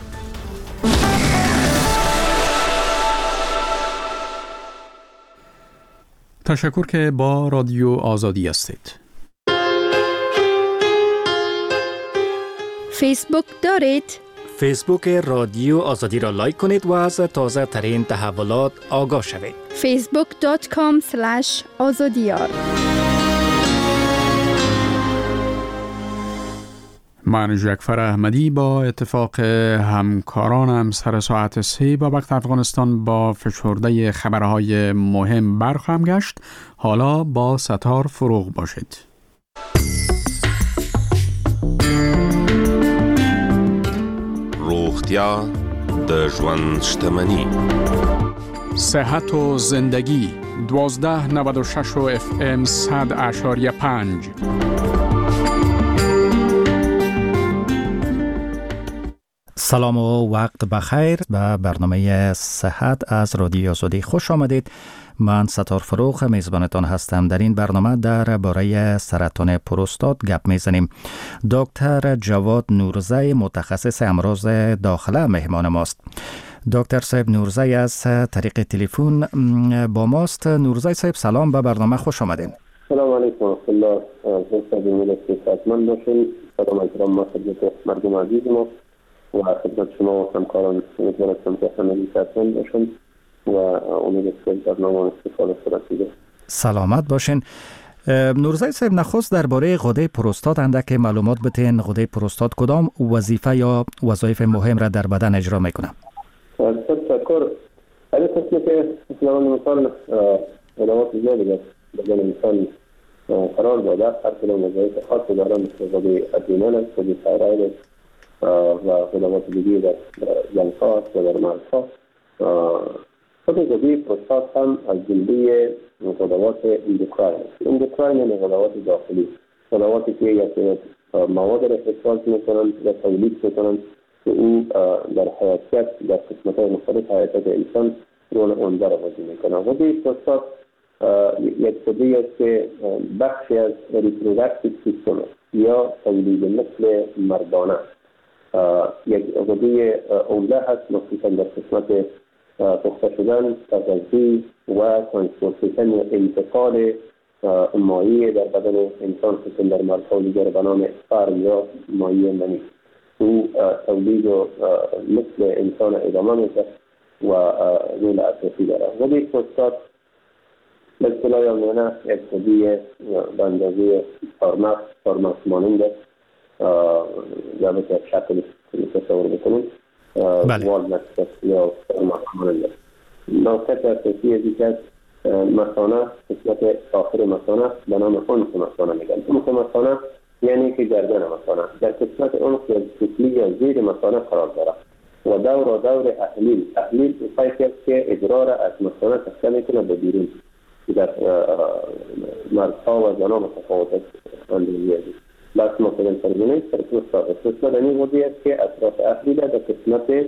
تشکر که با رادیو آزادی هستید. فیسبوک دارید؟ فیسبوک رادیو آزادی را لایک کنید و از تازه ترین تحولات آگاه شوید. facebook.com/azadiyar. من جعفر احمدی با اتفاق همکارانم سر ساعت 3 با وقت افغانستان با فشرده خبرهای مهم برخواهم گشت. حالا با ستار فروغ باشید. روغتیا د ژوند شتمني. صحت و زندگی 1296 FM 100.5. سلام و وقت بخیر. به برنامه صحت از رادیو آزادی خوش آمدید. من ستار فروغ میزبانتان هستم. در این برنامه درباره سرطان پروستات گپ میزنیم. دکتر جواد نورزی، متخصص امراض داخله، مهمان ماست. دکتر صاحب نورزی از طریق تلفن با ماست. نورزی صاحب سلام، به برنامه خوش آمدین. سلام علیکم و رحمت الله. صحتمند باشین. سلام علیکم ما خدمت مردم عزیز ما و خدمت شما و همکاران. امیدوارم که همگی صحتمند باشن و امید که برنامه استفاده صورت بگیره. سلامت باشین. نورزی صاحب، نخست درباره غده پروستات اندک معلومات بدین. غده پروستات کدام وظیفه یا وظایف مهم را در بدن اجرا میکنه؟ تشکر. این قسمت که مثلا علاوات زیادی در بدن انسان قرار داده، هر کدام وظایف خاصی داره، مثل غده ادرینال است، غده تایروید و علاوات دیگه در لنفا است و در مغزها. خود غده پروستات هم از جمله غدوات اندوکراین است. اندوکراین یعنی غدوات داخلی، غدواتی که یک مواد را افراز میکنند و تولید میکنند که او در حیاتیت در قسمت‌های مختلف حیاتیت انسان رول عمده را بازی میکنه. غده پروستات یک غده است که بخشی از ریپروداکتیو سیستم یا تولید مثل مردانه، یک غده عمده هست، مخصوصا در قسمت پخته شدن، تغذیه و ترانسپورتیشن یا انتقال مایع در بدن انسان، خصوصا در مرحله دیگر به نام اسپرم یا مایع منی. او تولید و مثل انسان ادامه میده و رول اساسی داره. ولی پروستات به اصطلاح یعنی یک خودی به اندازه فارماکس ماننده یا به شکل تصور بکنید والنت یا فارماکس ماننده. نوعیت اساسی از یک از مثانه، قسمت آخر مثانه به نام عنق مثانه میگن. عنق مثانه یعنی که گردن مثانه در قسمت عنق سفلی یا زیر مثانه قرار داره و دور احلیل فایقی است که ادرار از مثانه تخته میکنه به بیرون در مردها و زنان متفاوت اندازی است. بس مثلا فرمونه در پروستات این وضعی است که اطراف احلیل در قسمت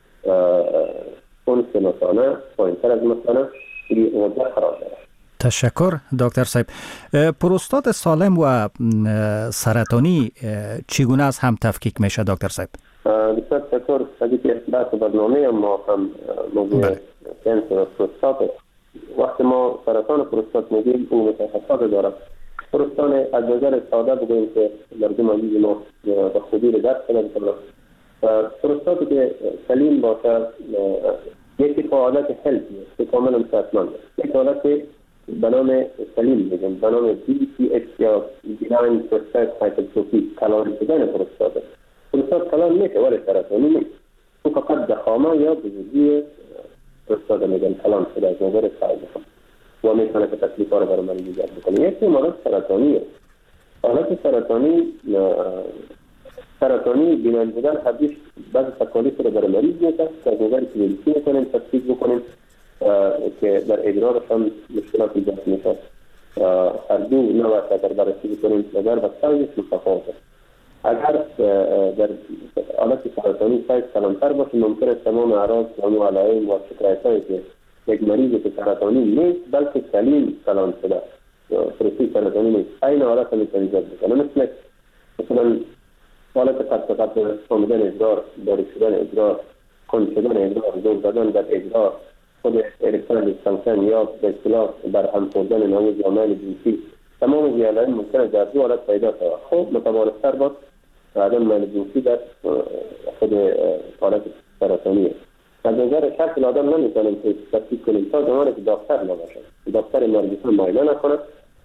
عنق مثانه پایینتر از مثانه وضع قرار داره. تشکر دکتر صاحب. پروستات سالم و سرطانی چگونه از هم تفکیک میشه دکتر صاحب؟ بسیار تشکر. اگه که بحث برنامه ما هم موضوع کانسر پروستات، وقتی ما سرطان پروستات میگیم اون مشخصات داره. پروستات از نظر ساده بگوییم که مردم عزیز ما به خودی رو درک کنند. پروستات که سلیم باشه یکی حالت هلتی است که کاملا صحتمند است. یک حالت به نام سلیم میگن، به نام BPH یا بیناین پروستات هایپرتروفی، کلان شدن پروستات. پروستات کلان میشه ولی سرطانی نیست. اون فقط ضخامه یا بزرگی پروستات میگن کلان شده از نظر سایز و میتونه که تکلیف‌ها رو برای مریض ایجاد بکنه. یکی حالت سرطانی است. حالت سرطانی بینایی بودن حدیث بعض تکالیف رو برای مریض میده که از نظر کلینیکی میکنیم تشخیص بکنیم که در ادرارش هم مشکلات ایجاد میشه. هر دو نوع اگر بررسی بکنیم نظر و سایزش متفاوت است. اگر در حالت سرطانی سایز کلانتر باشه ممکن است تمام اعراض و علائم و شکایت‌هایی که یک مریض که سرطانی نیست بلکه سلیم کلان شده پروستات سرطانی نیست این حالت هم میتونه ایجاد بکنه. مثلا حالت قطع آمدن ادرار، باریک شدن ادرار، کند شدن ادرار، زور زدن در ادرار، خود ارکتایل دیسفانکشن یا به اصطلاح برهم خوردن نامی جامعه جنسی، تمام این علائم ممکنه در دو حالت پیدا شود. خب متوارث‌تر باید عدم میل جنسی در خود حالت سرطانی است. از نظر شکل آدم نمیتونیم تفکیک کنیم تا زمانی که دکتر نباشه. دکتر مریض معاینه نکنه،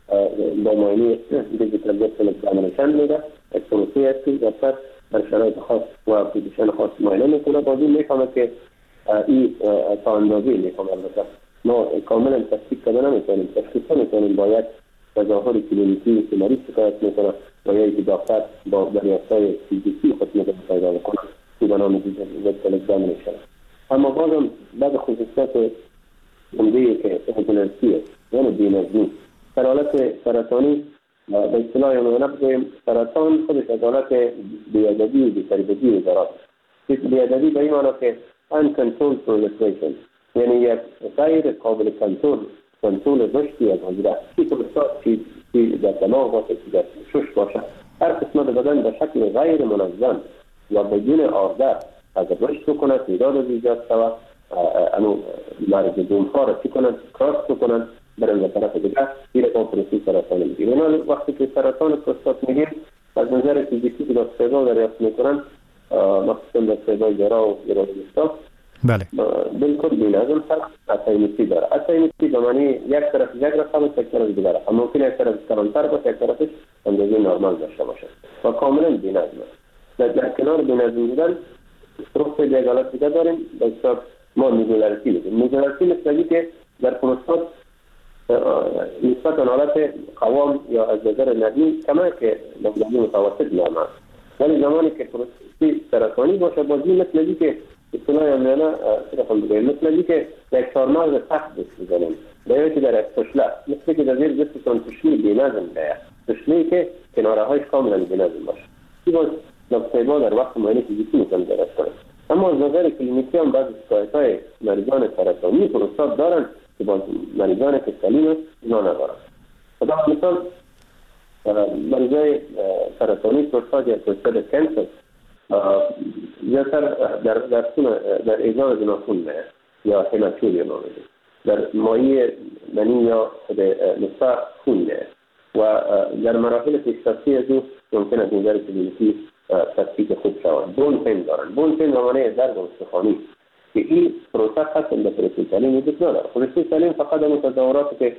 با معاینه دیجیتال دیسپل اگزامینیشن میده، اکسپوزی هستی دکتر در شرایط خاص و پوزیشن خاص معاینه میکنه، بازی میفهمه که این تا اندازه میفهمه. البته ما کاملا تفکیک کنه نمیتونیم، تشخیص نمیتونیم. باید تظاهر کلینیکی که مریض شکایت میکنه و یا اینکه دکتر با دریافت‌های فیزیکی خود میتونه پیدا بکنه که به نام دیجیتال اگزامینیشن. اما بازم بعض خصوصیات عمده‌ای که هیپوپلاستی است یعنی بی‌نظمی در حالت سرطانی به اصطلاح نمی‌گوییم سرطان خودش از حالت بی‌ادبی و بی‌تربیتی عبارت است. بی‌ادبی به این معنی که uncontrolled proliferation یعنی یک غیر قابل کنترل رشدی از حجره که پروستات که در دماغ باشه که در شش باشه هر قسمت بدن به شکل غیر منظم و بدون آرده از رشد بکنه، تعداد زیاد شود، انو مرز دونها را چی کنند، کراس بکنند برن به طرف دیگر این رقم پروستات سرطانی میگیم. اینا وقتی که سرطان پروستات میگیم از نظر فیزیکی که دستگاه دریافت میکنن مخصوصا دستگاه جرا و ایرادیستا بالکل بی‌نظم هست. اسایمیتی داره. اسایمیتی به معنی یک طرف یک رقم است یک طرف دیگر رقم. ممکن یک طرف کلانتر باشه یک طرفش اندازه نرمال داشته باشه و کاملا بی‌نظم است. در کنار بی‌نظم بودن پروستات یک حالت دیگه داریم به حساب ما میزولارسی میگیم. میزولارسی مثل که در پروستات نسبت حالت قوام یا از نظر نرمی کمه که نظمی متوسط نرم است. ولی زمانی که پروستات سرطانی باشه بازی مثل که اصطلاح یعنی مثل که یک چهارمغز سخت دست بزنیم باید که در یک تشله مثل که در زیر دستتان تشلی بی‌نظم باید تشلی که کناره هایش کاملا بی‌نظم باشه. این باز نقطه در وقت معاینه فیزیکی میتونم درست کنم. اما از نظر کلینیکی هم بعض شکایت‌های مریضان سرطانی پروستات دارن که با مریضان که سلیم است اینا ندارن. خدا مثال مریضای سرطانی پروستات یا پروستات کانسر زیادتر در ایزان ناخن میاد یا هیماتوری نامیده در مایع منی یا نصف خون میاد و در مراحل پیشرفته از او ممکن از نظر کلینیکی تثبیت خوب شود. بون پین دارن. بون پین معنی درد استخوانی که این پروسه خاص به پروسه سلیم وجود نداره. پروسه سلیم فقط اون تظاهراتی که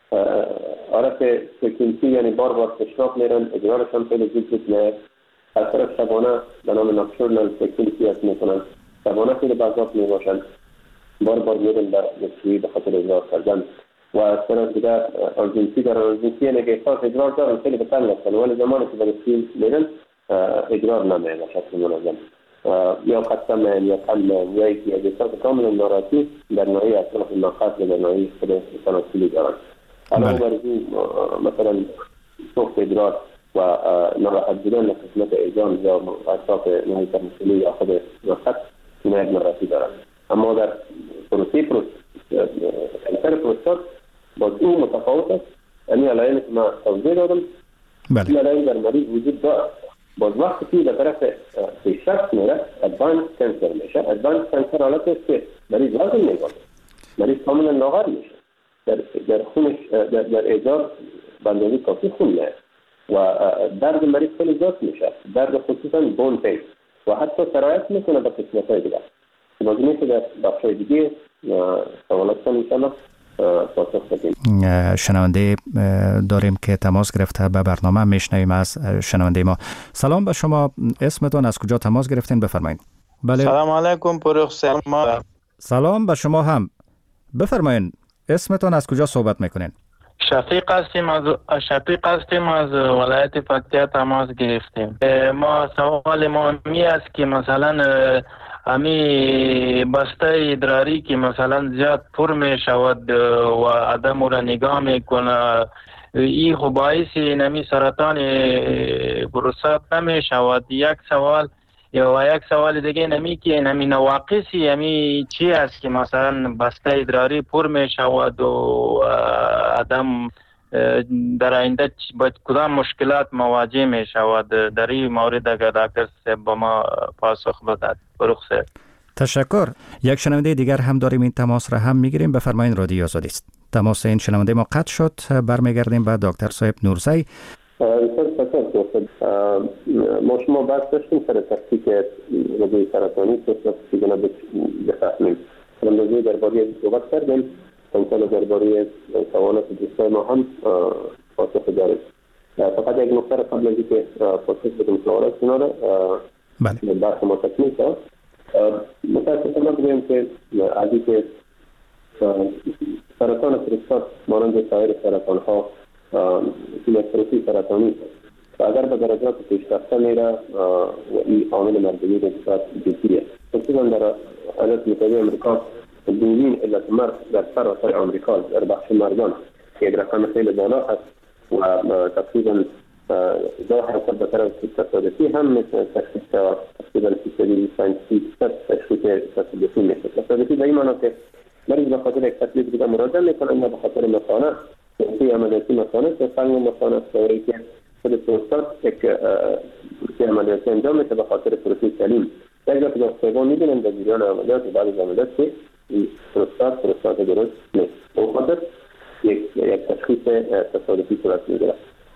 عرف فریکونسی یعنی بار بار تشناب میرن ادرارشان خیلی زود میاد. از طرف شبانه به نام ناکچورنال فریکونسی هست میکنن. شبانه خیلی بازاف میباشن. بار بار میرن به نسوی به خاطر ادرار کردن. و از طرف دیگر آرژنسی دارن. آرژنسی یعنی که احساس ادرار دارن خیلی بتنگ هستن ولی زمانی که به نسوی میرن ادرار نمیاد به شکل منظم. یا قسم یا قلم یا یکی از احساس کاملا ناراحتی در ناحیه اطراف ناقص در ناحیه خود تناسلی دارن. حالا برای مثلا سوخت ادرار و ناراحت بودن قسمت ایجان یا اطراف ناحیه تناسلی یا خود ناقص ناحیه ناراحتی دارن. اما در کانسر پروستات باز او متفاوت است. یعنی علائمی که ما توضیح دادم این علائم در مریض وجود دارد. باز وقتی به طرف پیشرفت میره ادوانس کانسر میشه. ادوانس کانسر حالت است که مریض وزن میگیره. مریض کاملا لاغر میشه. در خونش در ادرار به اندازه کافی خون میاد و درد مریض خیلی زیاد میشه. درد خصوصا بون پین و حتی سرایت میکنه به قسمت‌های دیگر. باز میشه در بخش‌های دیگه سوالات کنیم انشاءالله پاسخ بدیم. شنونده داریم که تماس گرفته به برنامه میشنویم از شنونده ما. سلام به شما، اسمتون از کجا تماس گرفتین بفرمایید. بله. سلام علیکم پروفسور. سلام به شما هم. بفرمایید اسمتون از کجا صحبت میکنین؟ شفیق هستیم از ولایت پکتیا تماس گرفتیم. ما سوال ما می است که مثلا امی بسته ادراری که مثلا زیاد پر می شود و آدم را نگاه میکنه این خب باعث نمی سرطان پروستات نمی شود. یک سوال دیگه نمی که نمی نواقصی همی چی است که مثلا بسته ادراری پر می شود و آدم در آینده با کدام مشکلات مواجه می شود. در این مورد اگر دکتر صاحب با ما پاسخ بدهد. بخیر. تشکر. یک شنونده دیگر هم داریم، این تماس را هم میگیریم. بفرمایید رادیو آزادی است. تماس این شنونده ما قطع شد. برمیگردیم به دکتر صاحب نورزی. ما شما بحث داشتیم سر تفکیک رگوی سرطانی که گونه بفهمیم. رمضی درباره صحبت کردیم. انشاءالله درباره سوالات دوستان ما هم پاسخ داریم. فقط یک نکته قبل از اینکه پاسخ بدیم سوالات شما را بحث ما تکمیل شد. متاسفانه بگویم که از اینکه سرطان پروستات مانند سایر سرطان‌ها سیمتروفی سرطانی و اگر به درجات پیشرفته میره و این عامل مردمی بسیار جدی است. خصوصا در ایالات متحده آمریکا دومین علت مرگ در سراسر آمریکا در بخش مردان که یک رقم خیلی بالا است و تقریبا 10% به طرف تصادفی هم میتونه تشخیص شود. تقریبا 325% تشخیص تصادفی میشه. تصادفی به این معنی که مریض به خاطر یک تکلیف دیگه مراجعه میکنه یا به خاطر مثانه توی عملیاتی مثانه که فنگ مثانه سوری که خود پروستات یک عملیاتی انجام میشه به خاطر پروسه سلیم. یک جا که دکتران میبینن در جریان عملیات و بعد از عملیات که پروستات درست نیست. به خاطر یک تشخیص تصادفی صورت میگیره.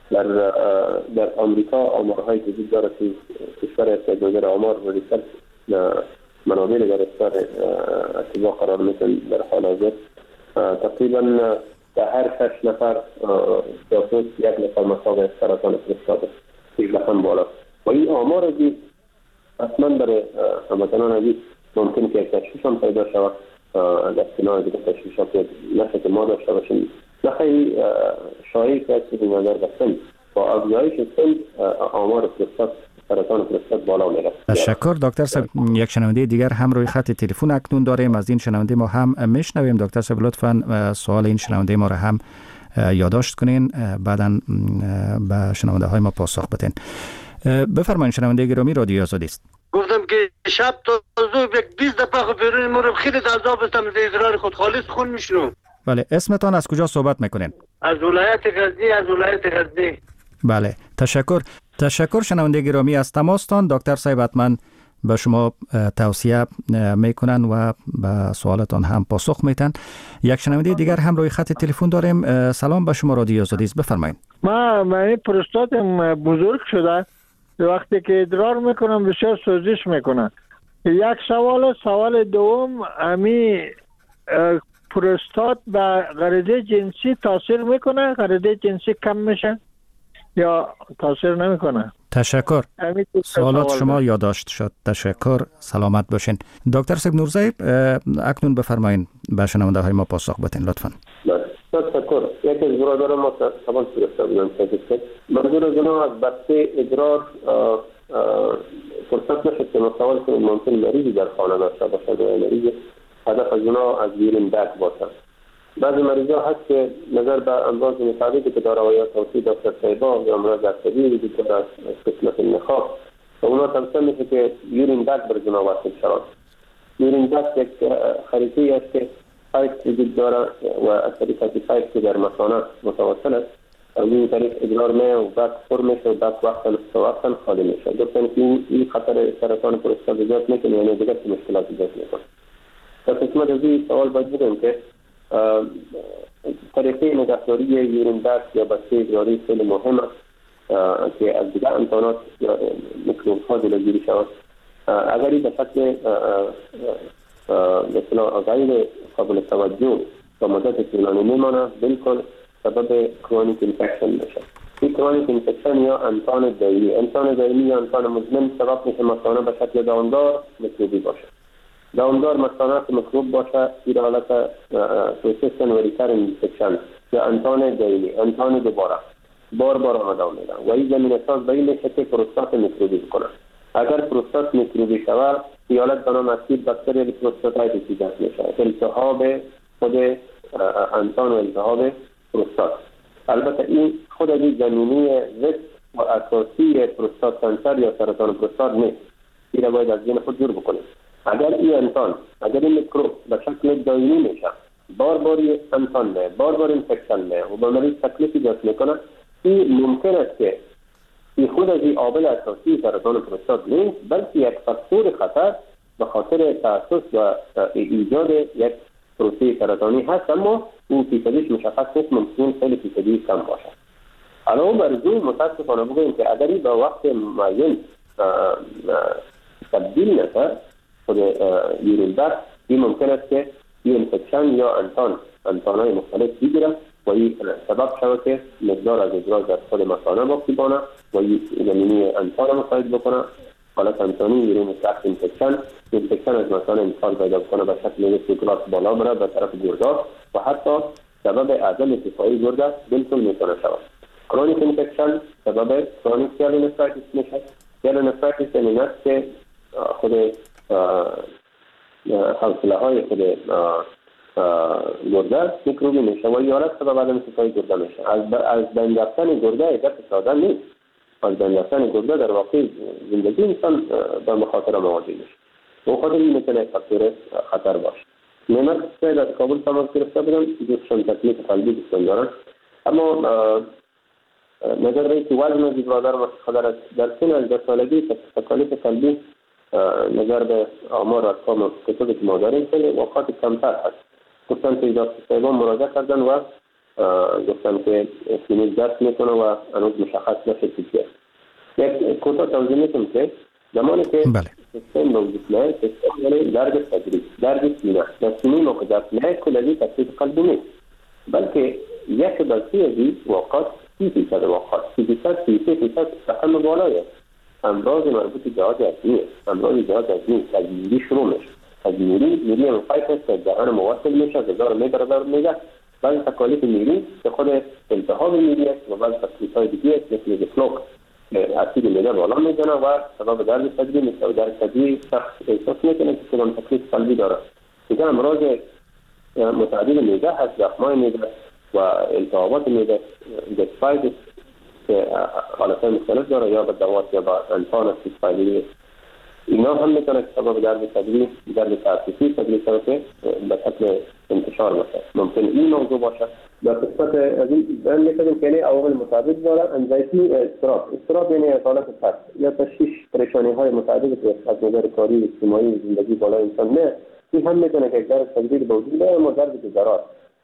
در آمریکا آمارهای وجود داره که کشور استجازه آمار و ریسرچ منابع در اختیار اتباع قرار میتن در حال حاضر تقریبا در هر 6 نفر جاسوس یک نفر مصاب سرطان پروستات یک رقم بالا و این آمار از اصلا برای هموطنان عزیز ممکن که یک تشخیص هم پیدا شود در کنار دیگه تشخیصات نشه که ما داشته باشیم. نخیلی شایعی که از نظر بستن با افزایش سن آمار پروستات سرطان پروستات بالا میره. تشکر دکتر صاحب. یک شنونده دیگر هم روی خط تلفن اکنون داریم. از این شنونده ما هم میشنویم. دکتر صاحب لطفاً سوال این شنونده ما را هم یادداشت کنین، بعداً به شنونده های ما پاسخ بدین. بفرمایید شنونده گرامی رادیو آزادی است. گفتم که شب تا صبح یک 20 دفعه بیرون مورم خیلی عذاب هستم از ادرار خود خالص خون میشنم. بله، اسمتان از کجا صحبت میکنین؟ از ولایت غزنی. بله، تشکر شنونده گرامی از تماستان. دکتر صاحب حتما به شما توصیه میکنن و به سوالتان هم پاسخ میتن. یک شنونده دیگر هم روی خط تلفن داریم. سلام به شما رادیو آزادی است. بفرمایید. من پروستاتم بزرگ شده وقتی که ادرار میکنم بسیار سوزش میکنه. یک سوال دوم، امی پروستات به غریزه جنسی تاثیر میکنه؟ غریزه جنسی کم میشه یا تاثیر نمیکنه؟ تشکر. سوالات شما یادداشت شد. تشکر. سلامت باشین. دکتر سیب نورزی، اکنون بفرمایید به شنونده های ما پاسخ بدین لطفاً. تشکر. یکی از برادران ما سوال پرسیده بودن که منظور از اونا از بسته ادرار فرصت نشد که ما سوال کنیم ممکن مریضی در خانه داشته باشد و مریض هدف از اونا از یورین بگ باشد. بعضی مریضا هست که نظر به امراض متعددی که داره و یا توصیه دکتر صیبا یا امراض عصبی وجود داره از قسمت نخاع و اونا توصیه میشه که یورین بگ بر اونا وصل شود. یورین بگ یک خریطه‌ای است که پایپ وجود داره و از طریق پایپ که در مثانه متوصل است از این طریق ادرار می و بگ پر میشه و بگ وقتا خالی میشه. گفتن که این خطر سرطان پروستات ایجاد میکنه یعنی دیگر مشکلات ایجاد میکنه. در قسمت از این سوال باید بگم که طریقه نگهداری یورین بگ یا بسته ادراری خیلی مهم است که از دیگر امکانات یا میکروب ها جلوگیری شود. اگر این به شکل مثلا غیر قابل توجه و مدت طولانی میمانه بالکل سبب کرونیک اینفکشن میشه. این کرونیک اینفکشن یا انتان دائمی یا انتان مزمن سبب میشه مثانه به شکل دامدار میکروبی باشه. دامدار مثانه که میکروب باشه این حالت پروسیسن و ریکرن اینفکشن یا انتان دائمی، انتان دوباره بار آمده میدن و این زمین اساس به این میشه که پروستات میکروبی کنه. اگر پروستات میکروبی شود این حالت به نام اسید باکتریال پروستاتایتیس ایجاد میشه، التهاب خود انتان و التهاب پروستات. البته این خود از زمینی ریسک و اساسی پروستات کانسر یا سرطان پروستات نیست. این را باید از ذهن خود دور بکنید. اگر این انتان، اگر این میکروب به شکل دائمی میشه، بار انتان میه، بار اینفکشن میه و به مریض تکلیف ایجاد میکنه، این ممکن است که این خود از این عامل اساسی سرطان پروستات نیست بلکه یک فاکتور خطر به خاطر تأسیس و ایجاد یک پروسه سرطانی هست، اما او فیصدیش مشخص نیست، ممکن خیلی فیصدی کم باشد. علاوه بر ذلك متاسفانه بگویم که اگر به وقت معین تبدیل نشه خود یورین بگ، این ممکن است که این انفکشن یا انتانهای مختلف بگیره و این سبب شود که مقدار از ادرار در خود مثانه باقی بانه و این زمینی انتان مساعد بکنه. حالت انتانی یورین ترکت اینفکشن از مثانه انتقال پیدا بکنه به شکل سیکلاس بالا بره به طرف گردار و حتی سبب عدم ارتفاعی گرده بالکل میتونه شود. کرونیک اینفکشن سبب کرونیک سیالونفرایتیس میشه. سیالونفرایتیس یعنی است که خود حوصله های خود گرده میکروبی میشه و این حالت سبب عدم ارتفاعی گرده میشه. از بین رفتن گرده عبارت ساده نیست. از بین رفتن گرده در واقع زندگی انسان با مخاطره مواجه میشه. و خاطر این میتونه فاکتور خطر باشه. نعمت سید از کابل تماس گرفته بودم، دوستشان تکلیف قلبی دوستان دارن، اما نظر به اینکه وزن از برادر متخدر در سن از 10 سالگی تکالیف قلبی نظر به آمار ارقام و کتابی که ما داریم خیلی وقات کمتر هست. گفتن که دکتر صاحبان مراجعه کردن و گفتن که کلینیک درس میکنه و هنوز مشخص نشده چیه. یک کوتاه توضیح میکنم که زمانی که سیستم موجود نه، سیستم یعنی درد تدریج، درد سینه، در سینه موقعیت نه کلوی تکلیف قلبی نیست، بلکه یک بلسی از این وقات 30% وقات 33% سخن بالایه. امراض مربوط به جهاز عصبی، امراض جهاز عصبی تجمیلی شروع میشه. تجمیلی هم فایت که دهان موصل میشه، غذا رو میگه. بعضی تکالیف میری که خود التهاب میری است و بعضی تکلیف‌های دیگه مثل دیفلوک اسید معده بالا میزنه و سبب درد صدری میشه و درد صدری سخت احساس میکنه که کدام تکلیف قلبی داره. دیگه امراض متعدد معده هست، زخمای معده و التهابات معده، گستفایتس که حالتهای مختلف داره یا به دوات یا به انتان اسپایلی، اینا هم میتونه که سبب درد صدری، درد تأسیسی صدری شده که به شکل انتشار باشه. ممکن این موضوع باشه. در قسمت از این بیان میکنیم که عوامل متعدد داره. انزایتی استراب یعنی حالت ترس یا تشویش، پریشانی های متعدد که از نظر کاری اجتماعی زندگی بالای انسان نه، این هم میتونه که درد صدری به وجود بیاره، اما درد ضرر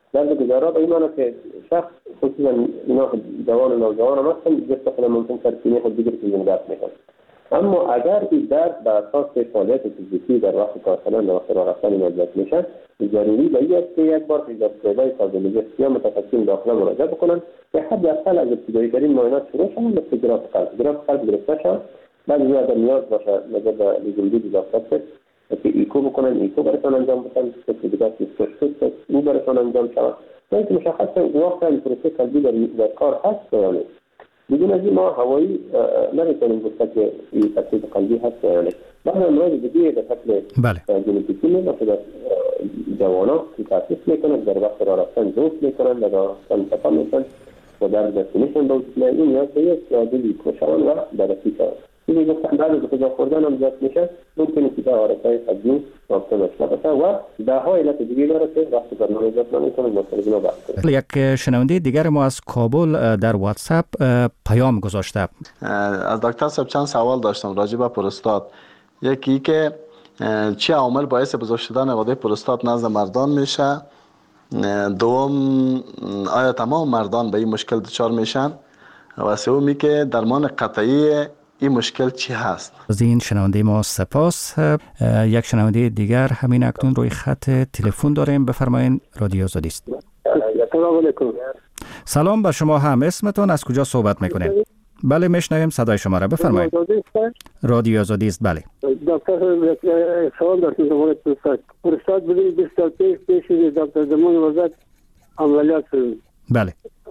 درد گذرا به این معنی که شخص خصوصا اینا جوان و نوجوان هم هستن جسم خود ممکن سرسینه خود بگیره که زنده میکنه. اما اگر این درد به اساس فعالیت فیزیکی در وقت کار کردن و راه رفتن ایجاد میشه، ضروری به این است که یک بار فیزیوتراپی کاردیولوژیست یا متخصصین داخله مراجعه بکنن که حداقل از ابتدایی ترین معاینات شروع شون مثل گراف قلب گرفته شود. بعد از اگر نیاز باشه نظر به لیزولید اضافه که ایکو بکنن، ایکو براتون انجام بدن، که دیگه میکروسکوپ او براتون انجام شود. تا اینکه مشخص واقعا این پروسه قلبی در کار هست یا نه. بدون از این ما هوایی نمیتونیم گفت که این تکلیف قلبی هست یا نه. بعضی امراض دیگه به شکل ژنتیکی مثل جوانا که تاسیس میکنن در وقت راه رفتن ضعف میکنن، در راه رفتن خطا میکنن و در دستینیشن به وجود میاد. این نیاز به یک دلیل کوشان و بررسی شود. این گفتن بعد از غذا خوردن هم زیاد میشه، ممکنه که عارضه‌های قلبی رابطه نشده باشه و ده ها علت دیگه داره که وقتی برنامه زیاد نمیکنه مطالبه رو بحث کنه. یک شنونده دیگر ما از کابل در واتساپ پیام گذاشته. از دکتر صاحب چند سوال داشتم راجع به پروستات. یکی که چه عوامل باعث بزرگ شدن غده پروستات نزد مردان میشه؟ دوم آیا تمام مردان به این مشکل دچار میشن؟ و سومی که درمان قطعی این مشکل چی هست؟ از این شنونده ما سپاس. یک شنونده دیگر همین اکنون روی خط تلفن داریم. بفرمایید. رادیو آزادی است. سلام علیکم. سلام به شما هم. اسمتون از کجا صحبت میکنید؟ بله میشنویم صدای شما را. بفرمایید. رادیو آزادی است. بله دکتر سوال داشتم درباره پروستات. بدون 20 سال پیش دکتر زمان وزارت عملیات شد. بله.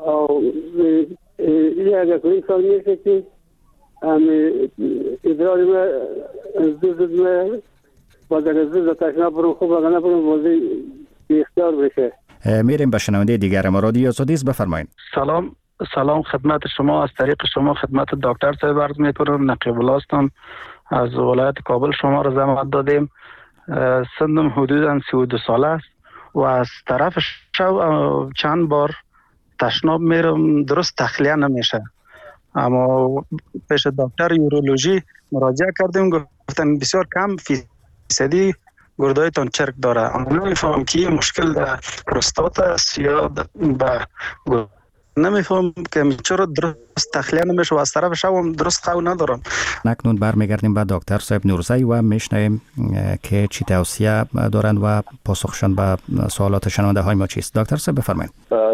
یک سال میشه که ادرار ما زود ما بعد از زود تشناب برم خوب اگر نبرم وضعی اختیار بشه. میریم به شنونده دیگر ما. رادیو آزادی است. بفرمایید. سلام خدمت شما. از طریق شما خدمت دکتر صاحب عرض میکنم. نقیب الله هستم از ولایت کابل. شما را زحمت دادیم. سنم حدوداً 32 ساله است و از طرف شب چند بار تشناب میرم، درست تخلیه نمیشه. اما پیش دکتر یورولوژی مراجعه کردیم، گفتن بسیار کم فیصدی گردایتان چرک داره. اما نمیفهم که مشکل در پروستات است یا نمیفهم که چرا درست تخلیه نمیشه و از طرف شب هم درست خو ندارم. اکنون برمیگردیم به دکتر صاحب نورزی و میشنویم که چی توصیه دارند و پاسخشان به سوالات شنونده های ما چیست. دکتر صاحب بفرمایید.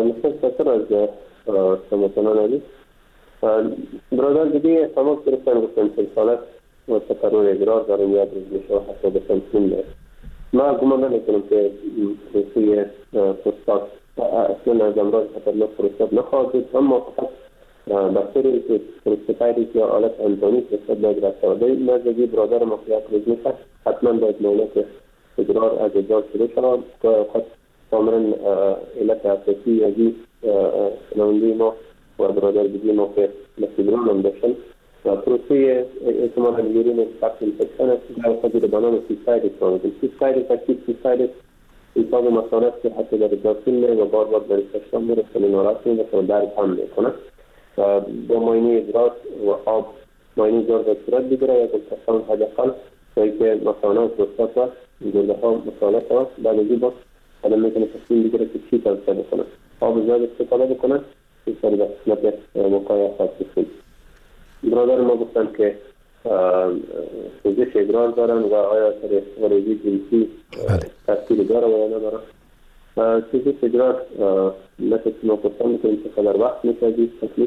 برادر دیگه تماس گرفتن گفتن سلسالت و تکرر ادرار دارم یاد روز میشه و حتی به سمسون ده. ما گمان نمیکنم که پروسه پروستات اصلا از امراض خطرناک پروستات نخواهد بود، اما فقط بخصوری که پروستاتایتیس یا آلت انتونی پروستات باید رفته و در نزدگی برادر ما که یک روز میشه حتما باید معاینات ادرار از ادرار شروع شود که اوقات کاملا علت اساسی از این شنونده ما و برادر دیگه ما که مسئولان هم داشتن و پروسه احتمالا یورین فقط انفکشن است که در خود به نام سیستایتیس کنید. سیستایتیس ایجاد مسائل است که حتی در داخل و بار در استشفا میرسه ناراحت میشه و درد هم میکنه و با معاینه ادرار و آب معاینه ادرار در صورت بگیره یا گلتخان حداقل تا اینکه مسائل پروستات و گرده ها مسائل هست بعد از این با آدم میتونه تصمیم بگیره که چی توصیه بکنه. آب زیاد استفاده بکنه این سری به قسمت وقایع خواهد بکنه. برادر ما گفتن که سوزش ادرار دارن و آیا سر غریزی جنسی تاثیر داره و یا نداره. سوزش ادرار مثل که ما گفتن میکنیم که قدر وقت میشه تکلیف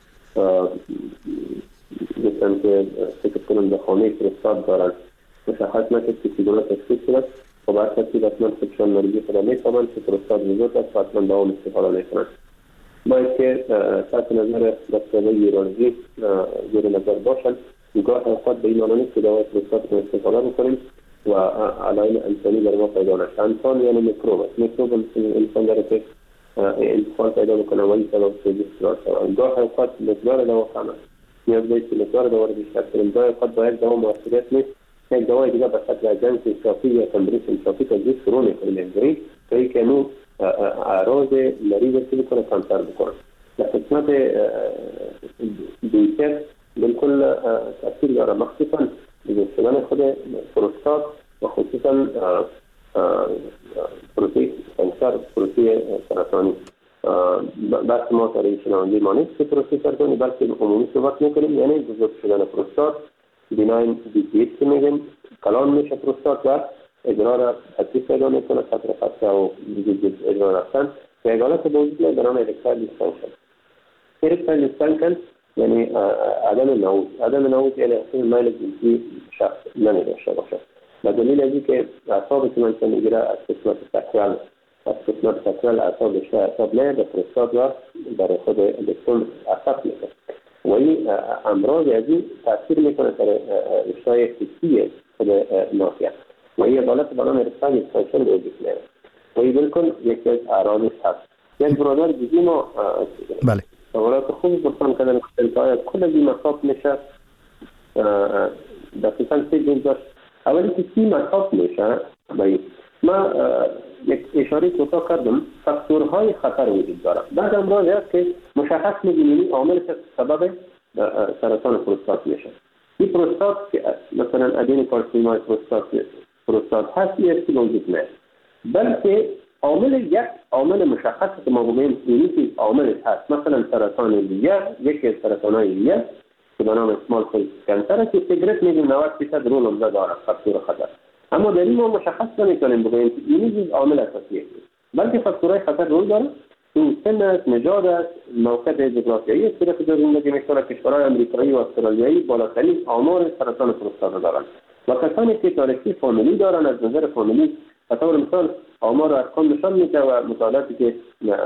گفتن که فکر کنم به خانه پروستات دارن مشخص نکرد که چگونه تشخیص شد و بعد کسی حتما فکرشان مریضی خدا میفهمن که پروستات بزرگ است و حتما دوام استفاده میکنن. باید که تحت نظر دکتر یورولوژی زیر نظر باشن. گاه اوقات به این معنی نیست که دوای پروستات رو استفاده بکنیم و علائم انسانی در ما پیدا نشه. انسان یعنی میکروب است. میکروب انسان داره که انتقال پیدا بکنه و این سبب سوزش ادرار شود. گاه اوقات مقدار دوا کم است. نیاز دارید که مقدار دوا رو بیشتر کنیم. گاه اوقات با یک دوا موثریت نیست. یک دوای دیگه به شکل اجنس اضافی یا تمریض اضافی تجویز شروع میکنیم اینجوری تا اینکه نو اعراض مریض رو بکنه کمتر بکنه. در قسمت بیشتر بالکل تأثیر داره، مخصوصا بزرگ شدن خود پروستات و خصوصا پروستات بیشتر پروسه سرطانی. بحث ما سر شنونده ما نیست که پروسه سرطانی، بلکه عمومی صحبت میکنیم، یعنی بزرگ شدن پروستات، بناین دیکیت که میگیم، کلان میشه پروستات و ادرار حسی پیدا میکنه، خطر خطه و دیگه ادرار رفتن و یک حالت به وجود میاد به نام ارکتایل دیسفانکشن. ارکتایل دیسفانکشن یعنی عدم نوز یعنی اصلا میل جنسی شخص نمیداشته باشه. به دلیل از اینکه اعصابی که من میگیره از قسمت ساکرال اعصاب بیشتر اعصاب نه به پروستات و برای خود الکترون اثر میکنه و این امراض از این تاثیر میکنه سر اشتهای حسی خود ناحیه و این حالت به نام ارکتایل دیسفانکشن وجود میاره و این بالکل یکی از اعراضش هست. یک برادر دیگه ما بله سوالات خوبی پرسان کردن که آیا کل از این مصاب میشه دقیقا 3 جلد داشت. اولی که سی مصاب میشه ما یک اشاره کوتاه کردم فاکتورهای خطر وجود داره. بعد امراض هست که مشخص می‌بینید عامل که سبب سرطان پروستات میشه. این پروستات که مثلا ادین کارسینومای پروستات هست یه است که وجود نه، بلکه عامل مشخص که ما بگیم اینی که عامل هست، مثلا سرطان ریه، یکی از سرطان‌های ریه که به نام اسمال سل کانسر که سیگرت میگیم 90% رول اونجا داره فاکتور خطر. اما در این ما مشخص نمی‌کنیم بگیم که اینی عامل اساسی است، بلکه فاکتورهای خطر رول داره. این سن است، نژاد است، موقع جغرافیایی است که در زندگی می‌کنه. کشورهای آمریکایی و استرالیایی بالاترین آمار سرطان پروستات دارند و کسانی که تاریخی فامیلی دارن از نظر فامیلی به طور مثال آمار و ارقام نشان میده و مطالعاتی که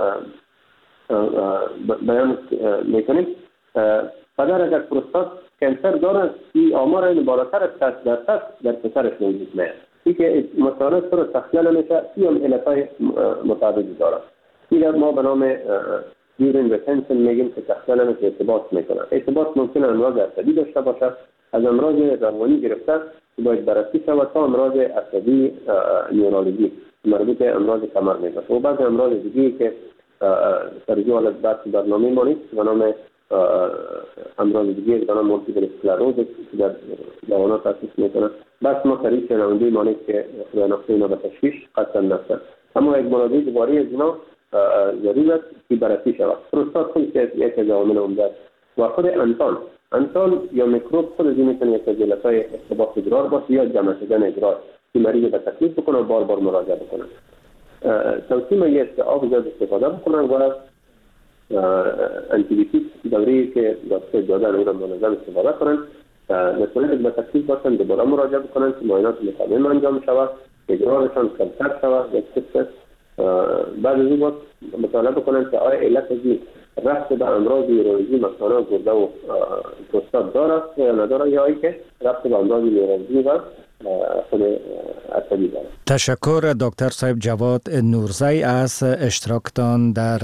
بیان میکنیم پدر اگر پروستات کانسر دارد این آمار این بالاتر از 10% در پسرش موجود میاد. این که مطالعات رو تخلیل نمیشه، این هم علتهای متعددی دارد. این ما به نام یورین ریتنشن میگیم که تخلیل نمیشه ارتباط میکنه. ارتباط ممکنه امراض عصبی داشته باشه، از امراض روانی گرفته که باید بررسی شود تا امراض عصبی نورولوژی مربوط به امراض کمر میباشه و بعض امراض دیگه که ترجیح از بحث برنامه ما نیست به نام امراض دیگه به نام مولتیپل اسکلروز که در جوانان تشخیص میکنه. بس ما سریع شنونده ما نیست که نقطه اینا به تشخیص قطعا نفسه، اما یک مراجعه دوباره از اینا ضرورت است که بررسی شود. پروستات خود یک از عوامل عمده است و خود انتان یا میکروب خود از این میتونه یک از علتهای ارتباط ادرار باشه یا جمع شدن ادرار که مریض به تکلیف بکنه و بار بار مراجعه بکنه. توصیه من است که آب زیاد استفاده بکنن و انتیبیوتیک دوره‌ای که دکتر دادن اون را منظم استفاده کنن. مسئله به تکلیف باشن دوباره مراجعه بکنن که معاینات مطمئن انجام شود، ادرارشان کمتر شود یک تست. بعد از این وقت مطالعه بکنن که آیا علت از این رفت به امراض نورولوژی مثلا گرده و پروستات داره یا نداره یا که رفت به امراض نورولوژی و خود عصبی داره. تشکر دکتر صاحب جواد نورزی از اشتراکتان در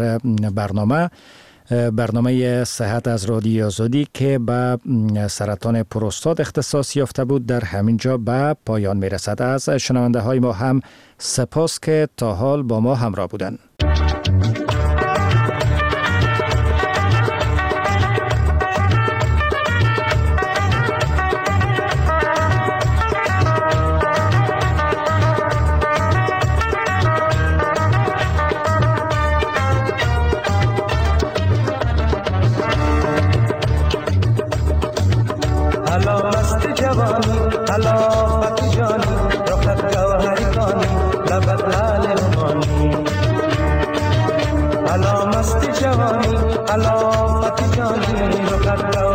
برنامه صحت از رادیو آزادی که به سرطان پروستات اختصاص یافته بود در همین جا به پایان میرسد. از شنونده های ما هم سپاس که تا حال با ما همراه بودند. علامت جوانی علامت جانی رو